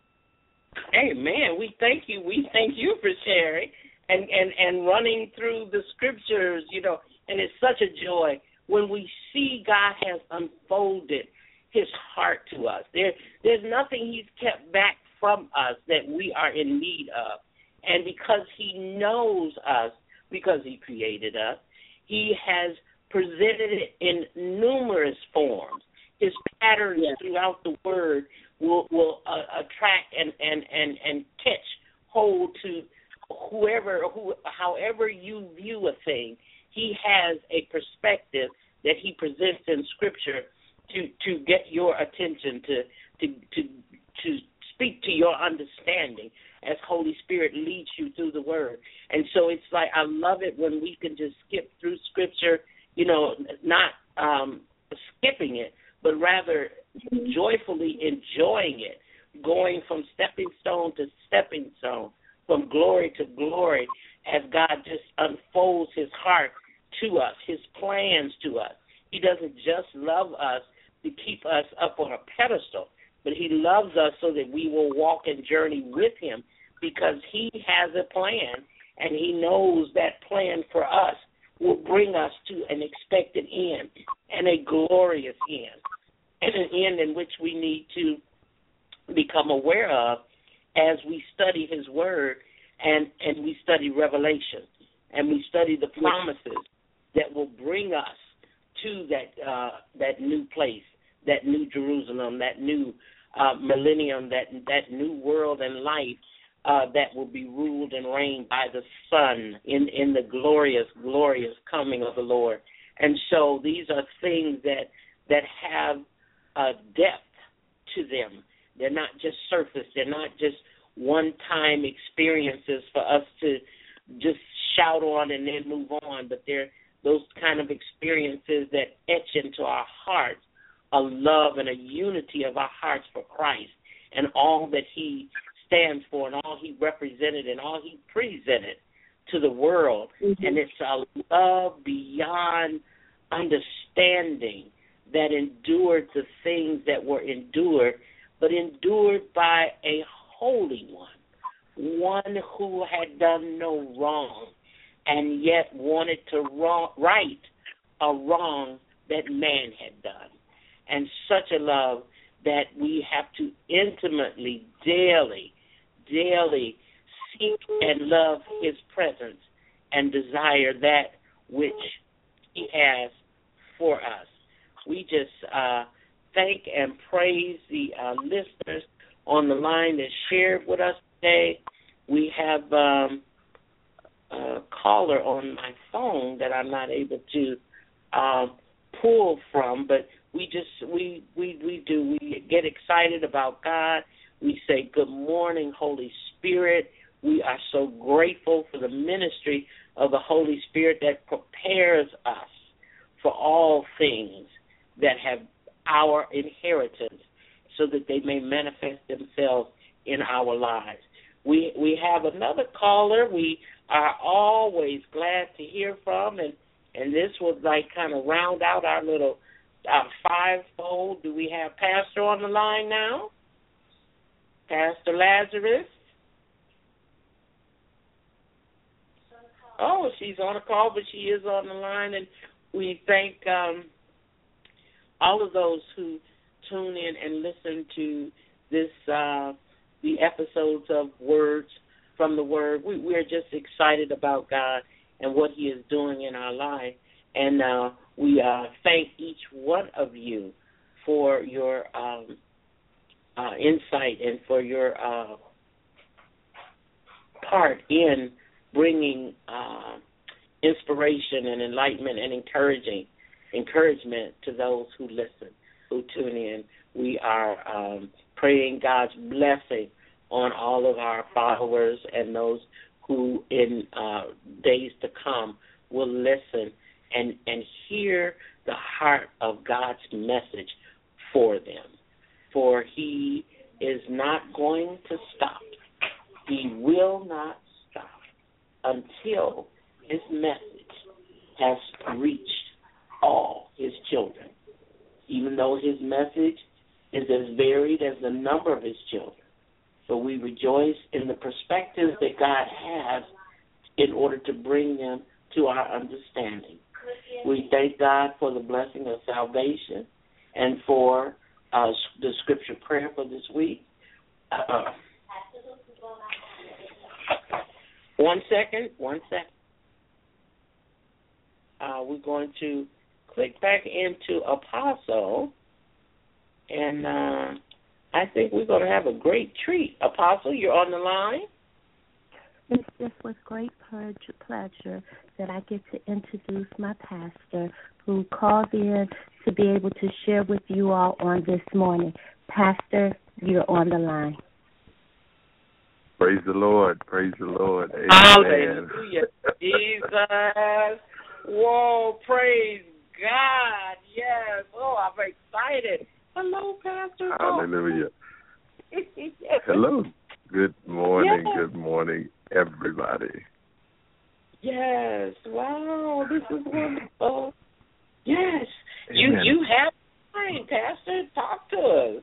Amen. We thank you. We thank you for sharing. And, and, and running through the scriptures, you know, and it's such a joy when we see God has unfolded his heart to us. There, there's nothing he's kept back from us that we are in need of. And because he knows us, because he created us, he has presented it in numerous forms. His patterns yes. throughout the word will, will uh, attract and, and, and, and catch hold to whoever, who, however you view a thing. He has a perspective that he presents in Scripture to, to get your attention, to to to to speak to your understanding as Holy Spirit leads you through the Word. And so it's like I love it when we can just skip through Scripture, you know, not um, skipping it, but rather joyfully enjoying it, going from stepping stone to stepping stone, from glory to glory, as God just unfolds his heart to us, his plans to us. He doesn't just love us to keep us up on a pedestal, but he loves us so that we will walk and journey with him, because he has a plan, and he knows that plan for us will bring us to an expected end and a glorious end, and an end in which we need to become aware of as we study his word and, and we study Revelation, and we study the promises that will bring us to that uh, that new place, that new Jerusalem, that new uh, millennium, that that new world and life uh, that will be ruled and reigned by the Son in, in the glorious, glorious coming of the Lord. And so these are things that that have uh, depth to them. They're not just surface. They're not just one-time experiences for us to just shout on and then move on, but they're those kind of experiences that etch into our hearts a love and a unity of our hearts for Christ and all that he stands for and all he represented and all he presented to the world. Mm-hmm. And it's a love beyond understanding that endured the things that were endured, but endured by a holy one, one who had done no wrong and yet wanted to wrong, right a wrong that man had done. And such a love that we have to intimately, daily, daily seek and love his presence and desire that which he has for us. We just uh, thank and praise the uh, listeners on the line that shared with us today. We have um, a caller on my phone that I'm not able to uh, pull from, but we just we, we we do we get excited about God. We say good morning, Holy Spirit. We are so grateful for the ministry of the Holy Spirit that prepares us for all things that have our inheritance, so that they may manifest themselves in our lives. We we have another caller we are always glad to hear from, and, and this would like kind of round out our little uh, fivefold. Do we have Pastor on the line now? Pastor Lazarus? Oh, she's on a call, but she is on the line, and we thank um, all of those who tune in and listen to this, uh, the episodes of Words from the Word. We, we're just excited about God and what he is doing in our life. And uh, we uh, thank each one of you for your um, uh, insight and for your uh, part in bringing uh, inspiration and enlightenment and encouraging encouragement to those who listen, who tune in. We are um, praying God's blessing on all of our followers and those who in uh, days to come will listen and, and hear the heart of God's message for them. For he is not going to stop. He will not stop until his message has reached all his children, even though his message is as varied as the number of his children. But we rejoice in the perspectives that God has in order to bring them to our understanding. We thank God for the blessing of salvation and for uh, the scripture prayer for this week. Uh, one second, one second. Uh, we're going to click back into Apostle, and uh, I think we're going to have a great treat. Apostle, you're on the line? It's just with great pleasure that I get to introduce my pastor who called in to be able to share with you all on this morning. Pastor, you're on the line. Praise the Lord. Praise the Lord. Amen. Hallelujah. Jesus. Whoa, praise God. Yes. Oh, I'm excited. Hello, Pastor. Hallelujah. Hello. Good morning. Yes. Good morning, everybody. Yes. Wow, this is wonderful. Yes. Amen. You you have time, Pastor. Talk to us.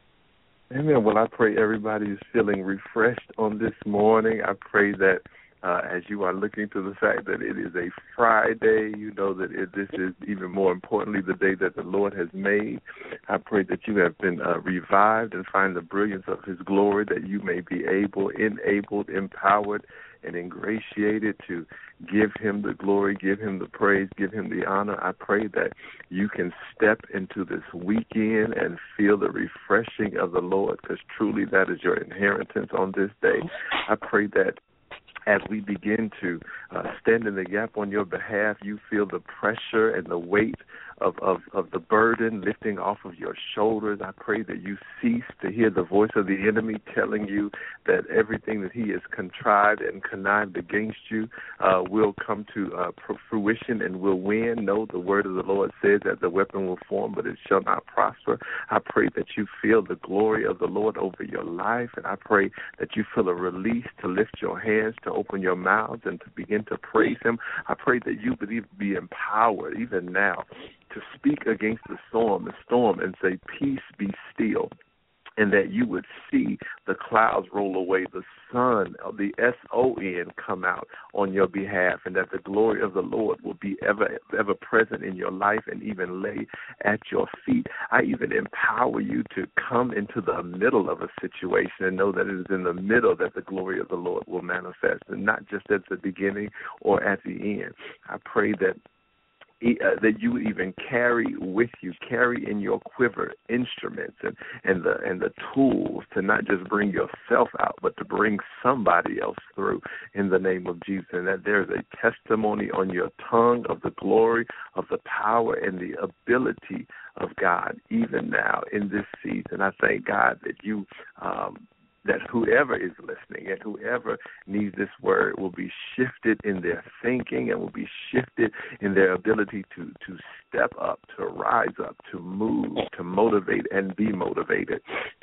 Amen. Well, I pray everybody is feeling refreshed on this morning. I pray that uh, as you are looking to the fact that it is a Friday, you know that it, this is even more importantly the day that the Lord has made. I pray that you have been uh, revived and find the brilliance of his glory, that you may be able, enabled, empowered, and ingratiated to give him the glory, give him the praise, give him the honor. I pray that you can step into this weekend and feel the refreshing of the Lord, because truly that is your inheritance on this day. I pray that as we begin to uh, stand in the gap on your behalf, you feel the pressure and the weight of, of, of the burden lifting off of your shoulders. I pray that you cease to hear the voice of the enemy telling you that everything that he has contrived and connived against you uh, will come to uh, fruition and will win. No, the word of the Lord says that the weapon will form, but it shall not prosper. I pray that you feel the glory of the Lord over your life, and I pray that you feel a release to lift your hands, to open your mouths, and to begin to praise him. I pray that you would even be empowered, even now, to speak against the storm, the storm, and say, peace, be still, and that you would see the clouds roll away, the sun, the S O N, come out on your behalf, and that the glory of the Lord will be ever, ever present in your life and even lay at your feet. I even empower you to come into the middle of a situation and know that it is in the middle that the glory of the Lord will manifest, and not just at the beginning or at the end. I pray that Uh, that you would even carry with you, carry in your quiver instruments and, and the and the tools to not just bring yourself out, but to bring somebody else through in the name of Jesus. And that there's a testimony on your tongue of the glory, of the power, and the ability of God, even now in this season. I thank God that you um, that whoever is listening and whoever needs this word will be shifted in their thinking and will be shifted in their ability to, to step up, to rise up, to move, to motivate and be motivated.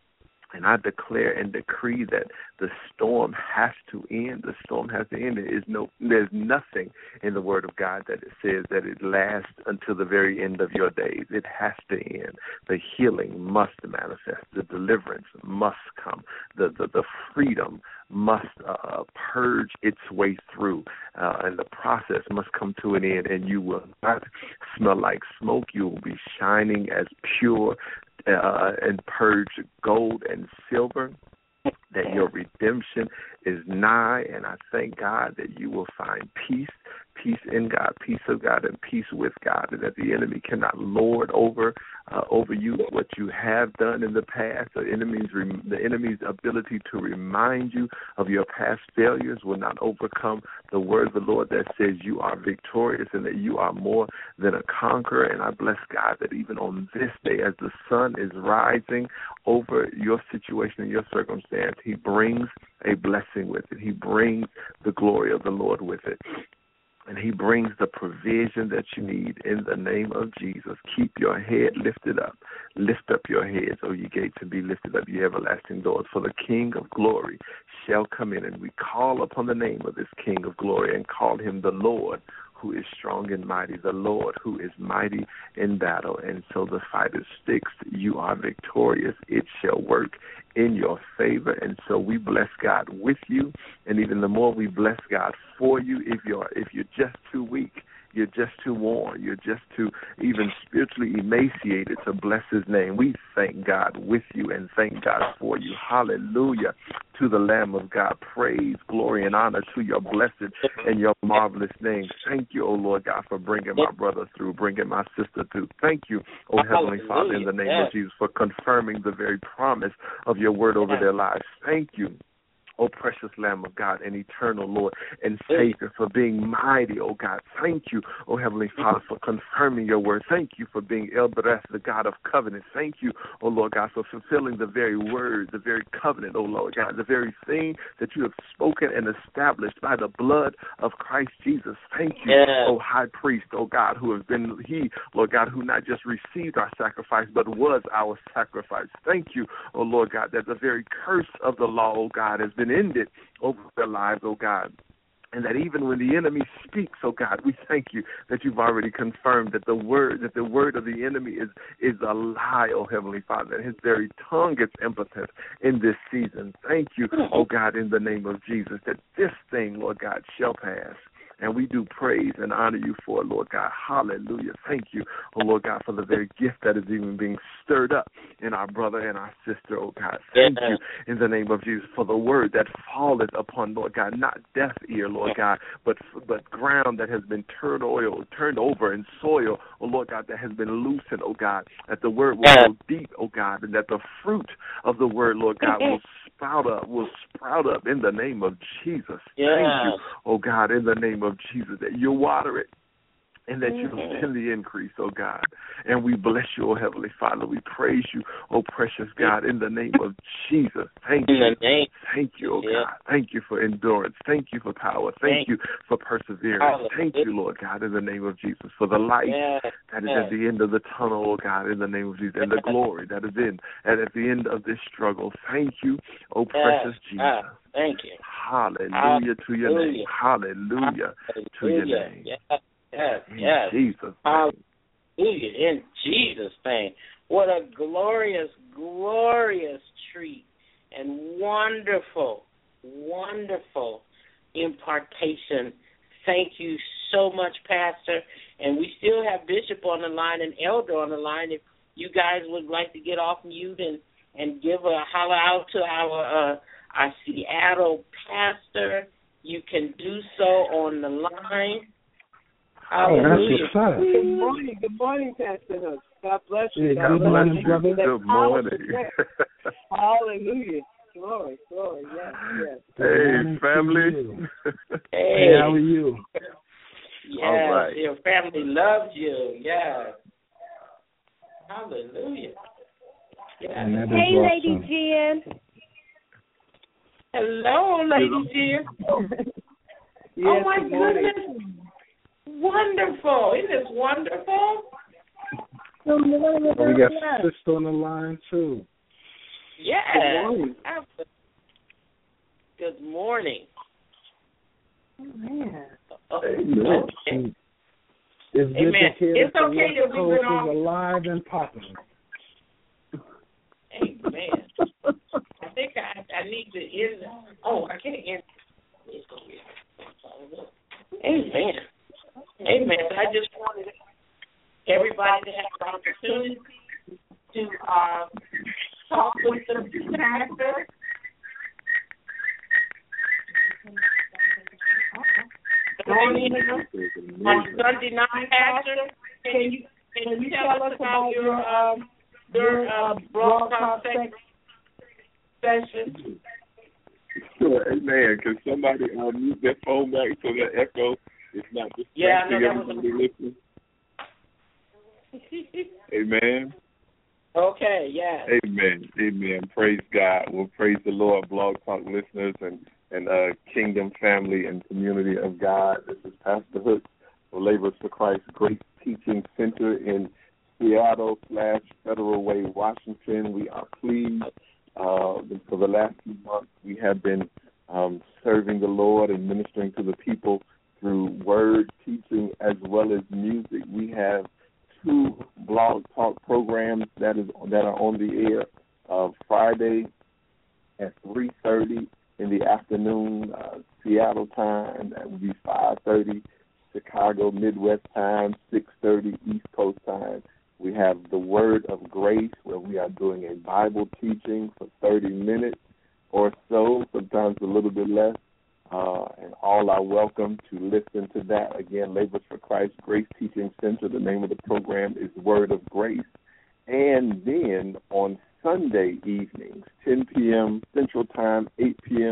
And I declare and decree that the storm has to end. The storm has to end. There is no, there's nothing in the Word of God that it says that it lasts until the very end of your days. It has to end. The healing must manifest. The deliverance must come. The the, the freedom must uh, purge its way through, uh, and the process must come to an end. And you will not smell like smoke. You will be shining as pure Uh, and purge gold and silver, that your redemption is nigh, and I thank God that you will find peace, peace in God, peace of God, and peace with God, and that the enemy cannot lord over uh, over you what you have done in the past. The enemy's the enemy's ability to remind you of your past failures will not overcome the word of the Lord that says you are victorious and that you are more than a conqueror. And I bless God that even on this day, as the sun is rising over your situation and your circumstance, he brings a blessing with it. He brings the glory of the Lord with it. And he brings the provision that you need in the name of Jesus. Keep your head lifted up. Lift up your heads, O ye gates, and be lifted up, ye everlasting doors. For the King of glory shall come in. And we call upon the name of this King of glory and call him the Lord, who is strong and mighty, the Lord who is mighty in battle. And so the fight is fixed. You are victorious. It shall work in your favor. And so we bless God with you. And even the more we bless God for you, if you're if you're just too weak, you're just too worn, you're just too even spiritually emaciated to bless his name, we thank God with you and thank God for you. Hallelujah to the Lamb of God. Praise, glory, and honor to your blessed and your marvelous name. Thank you, O Lord God, for bringing my brother through, bringing my sister through. Thank you, O Heavenly Father, in the name of Jesus, for confirming the very promise of your word over their lives. Thank you, oh precious Lamb of God, and eternal Lord and Savior, for being mighty, oh God. Thank you, oh Heavenly Father, for confirming your word. Thank you for being El Beres, the God of covenant. Thank you, oh Lord God, for fulfilling the very word, the very covenant, oh Lord God, the very thing that you have spoken and established by the blood of Christ Jesus. Thank you, yeah. oh High Priest, oh God, who has been, he, Lord God, who not just received our sacrifice, but was our sacrifice. Thank you, oh Lord God, that the very curse of the law, oh God, has been ended over their lives, oh God. And that even when the enemy speaks, oh God, we thank you that you've already confirmed that the word, that the word of the enemy is is a lie, oh Heavenly Father. That his very tongue is impotent in this season. Thank you, oh God, in the name of Jesus, that this thing, Lord God, shall pass. And we do praise and honor you for it, Lord God. Hallelujah. Thank you, oh Lord God, for the very gift that is even being stirred up in our brother and our sister, oh God. Thank yeah. you in the name of Jesus for the word that falleth upon, Lord God, not deaf ear, Lord God, but but ground that has been turned oil, turned over in soil, oh Lord God, that has been loosened, oh God, that the word will yeah. go deep, oh God, and that the fruit of the word, Lord God, will sprout up, will sprout up in the name of Jesus. Yeah. Thank you, oh God, in the name of Jesus, that you water it and that you'll send the increase, oh God. And we bless you, oh Heavenly Father. We praise you, oh precious God, in the name of Jesus. Thank you. Thank you, oh God. Thank you for endurance. Thank you for power. Thank you for perseverance. Thank you, Lord God, in the name of Jesus, for the light that is at the end of the tunnel, oh God, in the name of Jesus, and the glory that is in and at the end of this struggle. Thank you, oh precious Jesus. Thank you. Hallelujah, Hallelujah to your name. Hallelujah, Hallelujah to your name. Yes, yes, in yes. Jesus' Hallelujah. In Jesus' name. What a glorious, glorious treat and wonderful, wonderful impartation. Thank you so much, Pastor. And we still have Bishop on the line and Elder on the line. If you guys would like to get off mute and, and give a holler out to our uh, our Seattle pastor, you can do so on the line. Hallelujah. Oh, that's good morning. Good morning, Pastor Hooks. God bless you. Yeah, good morning, brother. Good morning. Hallelujah. Glory, glory. Yes, yes. Hey, family. Hey. Hey, how are you? Yes, all right. Your family loves you. Yes. Hallelujah. Yes. Hey, awesome. Lady Jen. Hello, Lady Jen. Yes, oh, my goodness. Wonderful. Isn't this wonderful? Oh, we got sister on the line, too. Yes. Good morning. Good morning. Oh, man. Amen. Okay. It's good Amen. to hear It's that okay the that we've been West Coast on. is alive and popping. Amen. I think I, I need to end. Oh, I can't end. Amen. Amen. I just wanted everybody to have an opportunity to uh, talk with the pastor. On Sunday night, Pastor, can you can you tell us about your um your uh, broadcast session? Sure, amen. Can somebody uh, mute that phone back so that echo is not distracting yeah, no, everybody listening? Amen. Okay, yes. Amen. Amen. Praise God. Well, praise the Lord, Blog Talk listeners and, and uh, Kingdom family and community of God. This is Pastor Hook for Laborers for Christ Grace Teaching Center in Seattle slash Federal Way, Washington. We are pleased. Uh, for the last few months, we have been um, serving the Lord and ministering to the people through word teaching as well as music. We have two blog talk programs that is that are on the air. Uh, Friday at three thirty in the afternoon, uh, Seattle time. That would be five thirty Chicago Midwest time, six thirty East Coast time. We have the Word of Grace, where we are doing a Bible teaching for thirty minutes or so, sometimes a little bit less. Uh, and all are welcome to listen to that. Again, Laborers for Christ Grace Teaching Center. The name of the program is Word of Grace. And then on Sunday evenings, ten p.m. Central Time, eight p.m.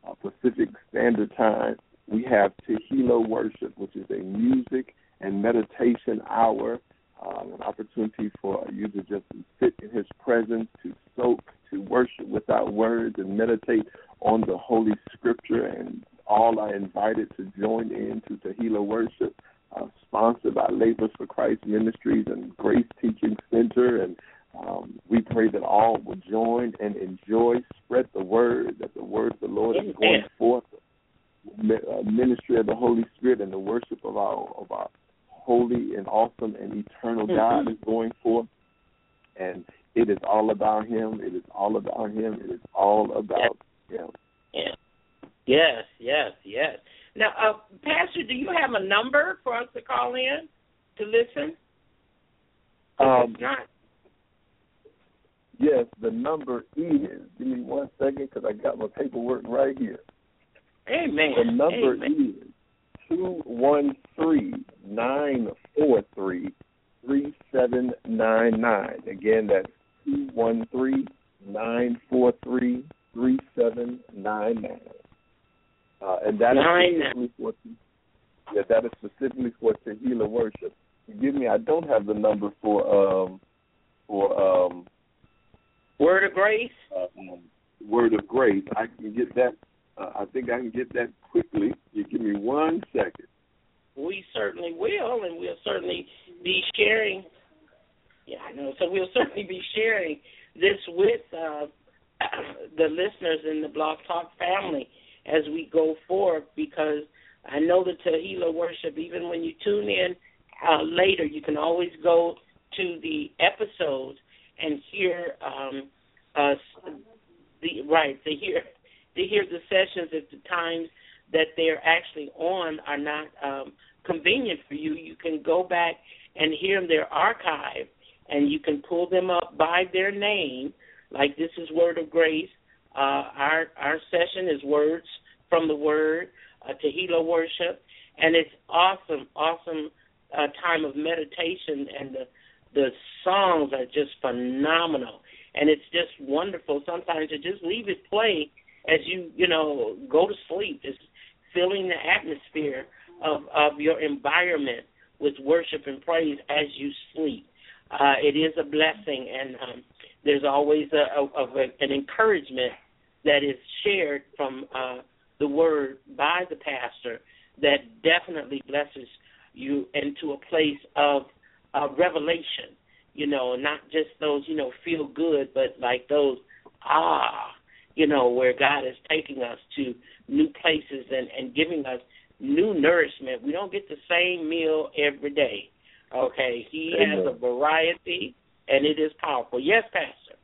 uh, Pacific Standard Time, we have Tehillah Worship, which is a music and meditation hour, um, an opportunity for you to just sit in his presence, to soak, to worship without words, and meditate on the Holy Scripture. And all are invited to join in to Tehillah Worship, uh, sponsored by Labors for Christ Ministries and Grace Teaching Center. And um, we pray that all will join and enjoy, spread the word, that the word of the Lord is going forth, uh, ministry of the Holy Spirit and the worship of our of our holy and awesome and eternal God is going forth. And it is all about him. It is all about him. It is all about yeah. him. Yeah. Yes, yes, yes. Now, uh, Pastor, do you have a number for us to call in to listen? Um, not. Yes, the number is, give me one second because I got my paperwork right here. Amen. The number Amen. is two one three, nine four three, three seven nine nine. Again, that's two one three, nine four three, three seven nine nine. Uh, and that is specifically for, yeah, that is specifically for Tehillah Worship. Forgive me, I don't have the number for um for um Word of Grace. Uh, um, Word of Grace. I can get that. Uh, I think I can get that quickly. You give me one second. We certainly will, and we'll certainly be sharing. Yeah, I know. So we'll certainly be sharing this with uh, the listeners in the Blog Talk family as we go forward, because I know the Tehillah Worship, even when you tune in uh, later, you can always go to the episodes and hear um, us the right to hear to hear the sessions at the times that they're actually on are not um, convenient for you. You can go back and hear them. They're archived, and you can pull them up by their name. Like this is Word of Grace. Uh, our our session is Words from the Word, uh, Tehillah Worship, and it's awesome, awesome uh, time of meditation, and the the songs are just phenomenal, and it's just wonderful sometimes to just leave it play as you, you know, go to sleep, just filling the atmosphere of, of your environment with worship and praise as you sleep. Uh, it is a blessing, and um, there's always a, a, a, an encouragement that is shared from uh, the Word by the pastor that definitely blesses you into a place of Uh, revelation, you know, not just those, you know, feel good, but like those, ah, you know, where God is taking us to new places and, and giving us new nourishment. We don't get the same meal every day, okay? He Amen. Has a variety, and it is powerful. Yes, Pastor?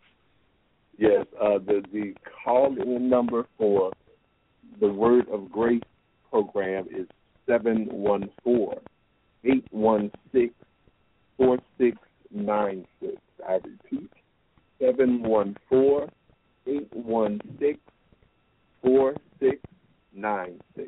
Yes, uh, the, the call-in number for the Word of Grace program is seven one four, eight one six, four six nine six. I repeat, seven one four, eight one six, four six nine six.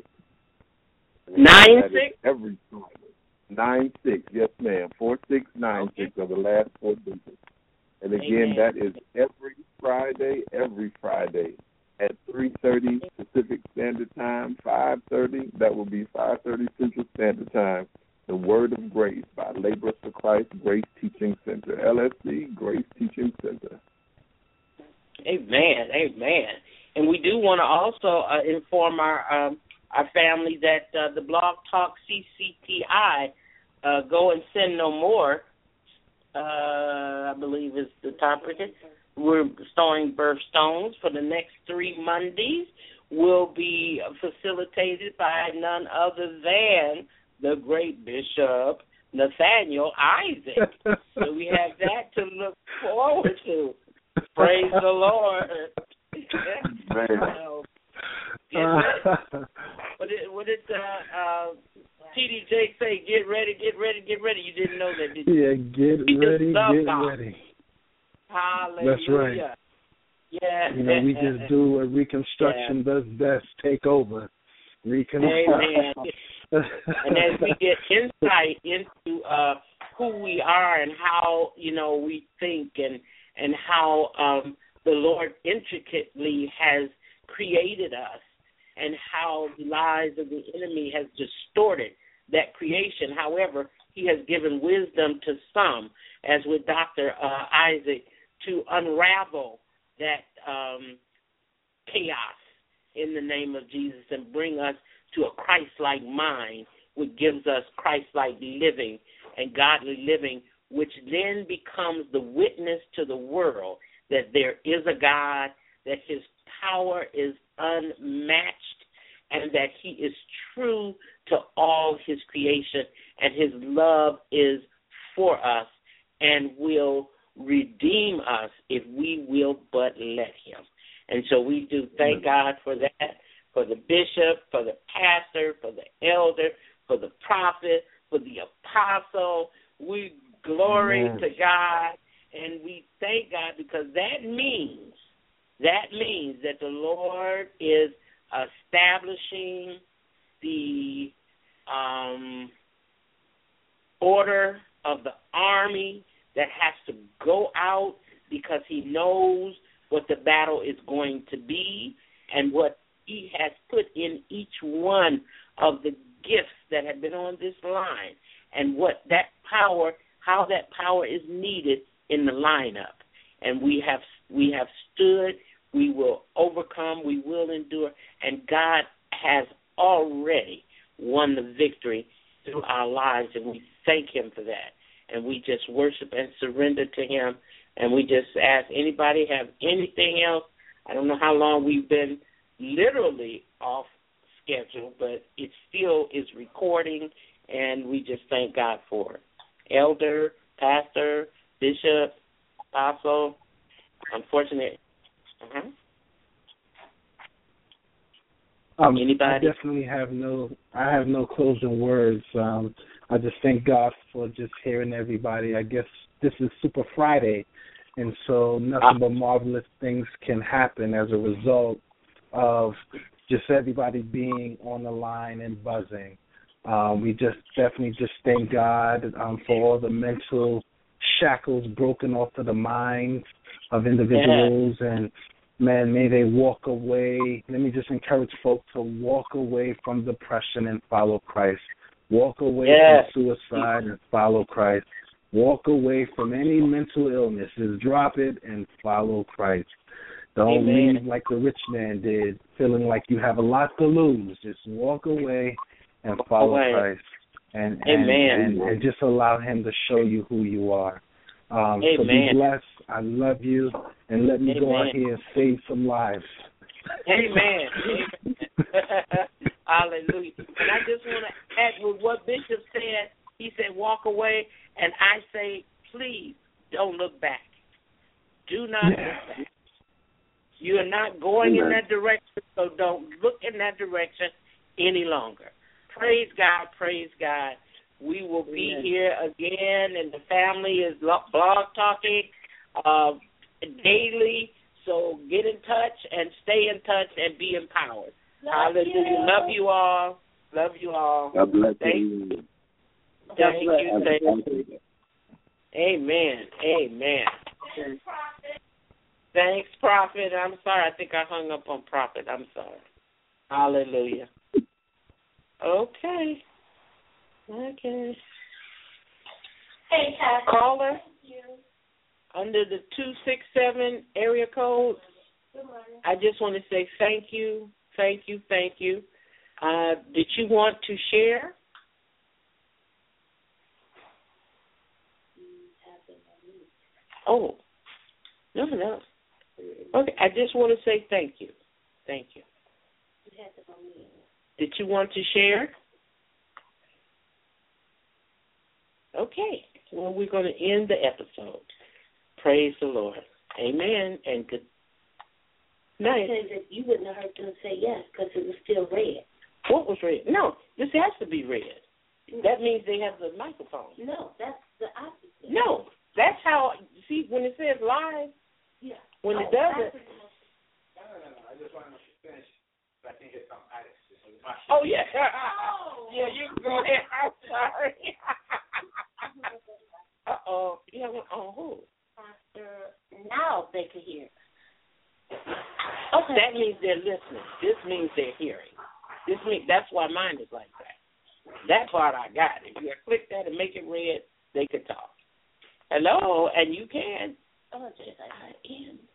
Nine six? Every Friday. Nine six, yes, ma'am. Four six nine six are the last four digits. And again, Amen. That is every Friday, every Friday at three thirty Pacific Standard Time, five thirty. That will be five thirty Central Standard Time. The Word of Grace by Labors for Christ Grace Teaching Center, L S C Grace Teaching Center. Amen, amen. And we do want to also uh, inform our um, our family that uh, the Blog Talk C C T I, uh, Go and Sin No More, uh, I believe is the topic. We're storing birthstones for the next three Mondays. Will be facilitated by none other than the great Bishop Nathaniel Isaac. So we have that to look forward to. Praise the Lord. so, get ready. What did, what did uh, uh, T D J say? Get ready, get ready, get ready. You didn't know that, did you? Yeah, get we ready, get God. ready. Hallelujah. That's right. Yeah. You know, we just do a reconstruction yeah. does best. Take over. Reconstruction. Amen. And as we get insight into uh, who we are and how, you know, we think and, and how um, the Lord intricately has created us and how the lies of the enemy has distorted that creation. However, he has given wisdom to some, as with Doctor Uh, Isaac, to unravel that um, chaos in the name of Jesus and bring us to a Christ-like mind, which gives us Christ-like living and godly living, which then becomes the witness to the world that there is a God, that his power is unmatched, and that he is true to all his creation, and his love is for us and will redeem us if we will but let him. And so we do thank God for that, for the bishop, for the pastor, for the elder, for the prophet, for the apostle. We glory Amen. To God, and we thank God, because that means, that means that the Lord is establishing the um, order of the army that has to go out, because he knows what the battle is going to be and what he has put in each one of the gifts that have been on this line, and what that power, how that power is needed in the lineup. And we have we have stood, we will overcome, we will endure, and God has already won the victory through our lives, and we thank him for that. And we just worship and surrender to him, and we just ask anybody have anything else. I don't know how long we've been literally off schedule, but it still is recording, and we just thank God for it. Elder, pastor, bishop, apostle, unfortunate. Uh-huh. Um, Anybody? I definitely have no. I have no closing words. Um, I just thank God for just hearing everybody. I guess this is Super Friday, and so nothing but marvelous things can happen as a result of just everybody being on the line and buzzing. Um, we just definitely just thank God um, for all the mental shackles broken off of the minds of individuals, yeah. and man, may they walk away. Let me just encourage folks to walk away from depression and follow Christ. Walk away yes. from suicide and follow Christ. Walk away from any mental illnesses. Drop it and follow Christ. Don't Amen. Leave like the rich man did, feeling like you have a lot to lose. Just walk away and follow away. Christ. And and, and and just allow him to show you who you are. Um, so be blessed. I love you. And let me Amen. Go out here and save some lives. Amen. Hallelujah. And I just want to add with what Bishop said. He said, walk away. And I say, please don't look back. Do not yeah. look back. You are not going Amen. In that direction, so don't look in that direction any longer. Praise God, praise God. We will be Amen. Here again, and the family is blog talking uh, daily. So get in touch and stay in touch and be empowered. Love Hallelujah. You. Love you all. Love you all. God bless Thank you. Thank you. Thank you. Amen. Amen. Thanks, Prophet. I'm sorry. I think I hung up on Prophet. I'm sorry. Hallelujah. Okay. Okay. Hey, Pastor. Caller. Under the two six seven area code. Good morning. I just want to say thank you, thank you, thank you. Uh, did you want to share? Oh, no, no. Okay, I just want to say thank you. Thank you. Did you want to share? Okay, well, we're going to end the episode. Praise the Lord. Amen and good night. I said that you wouldn't have heard them say yes because it was still red. What was red? No, this has to be red. That means they have the microphone. No, that's the opposite. No, that's how, see, when it says live, yeah. when oh, it does it. No, no, no, no. I just want to finish so I can get some ice. Oh, yeah. Oh. Yeah, you can go ahead. I'm sorry. Uh-oh. Yeah, well, on who? Pastor, now they can hear. Okay. That means they're listening. This means they're hearing. This means that's why mine is like that. That part I got. If you click that and make it red, they can talk. Hello, and you can. Oh, just like I am.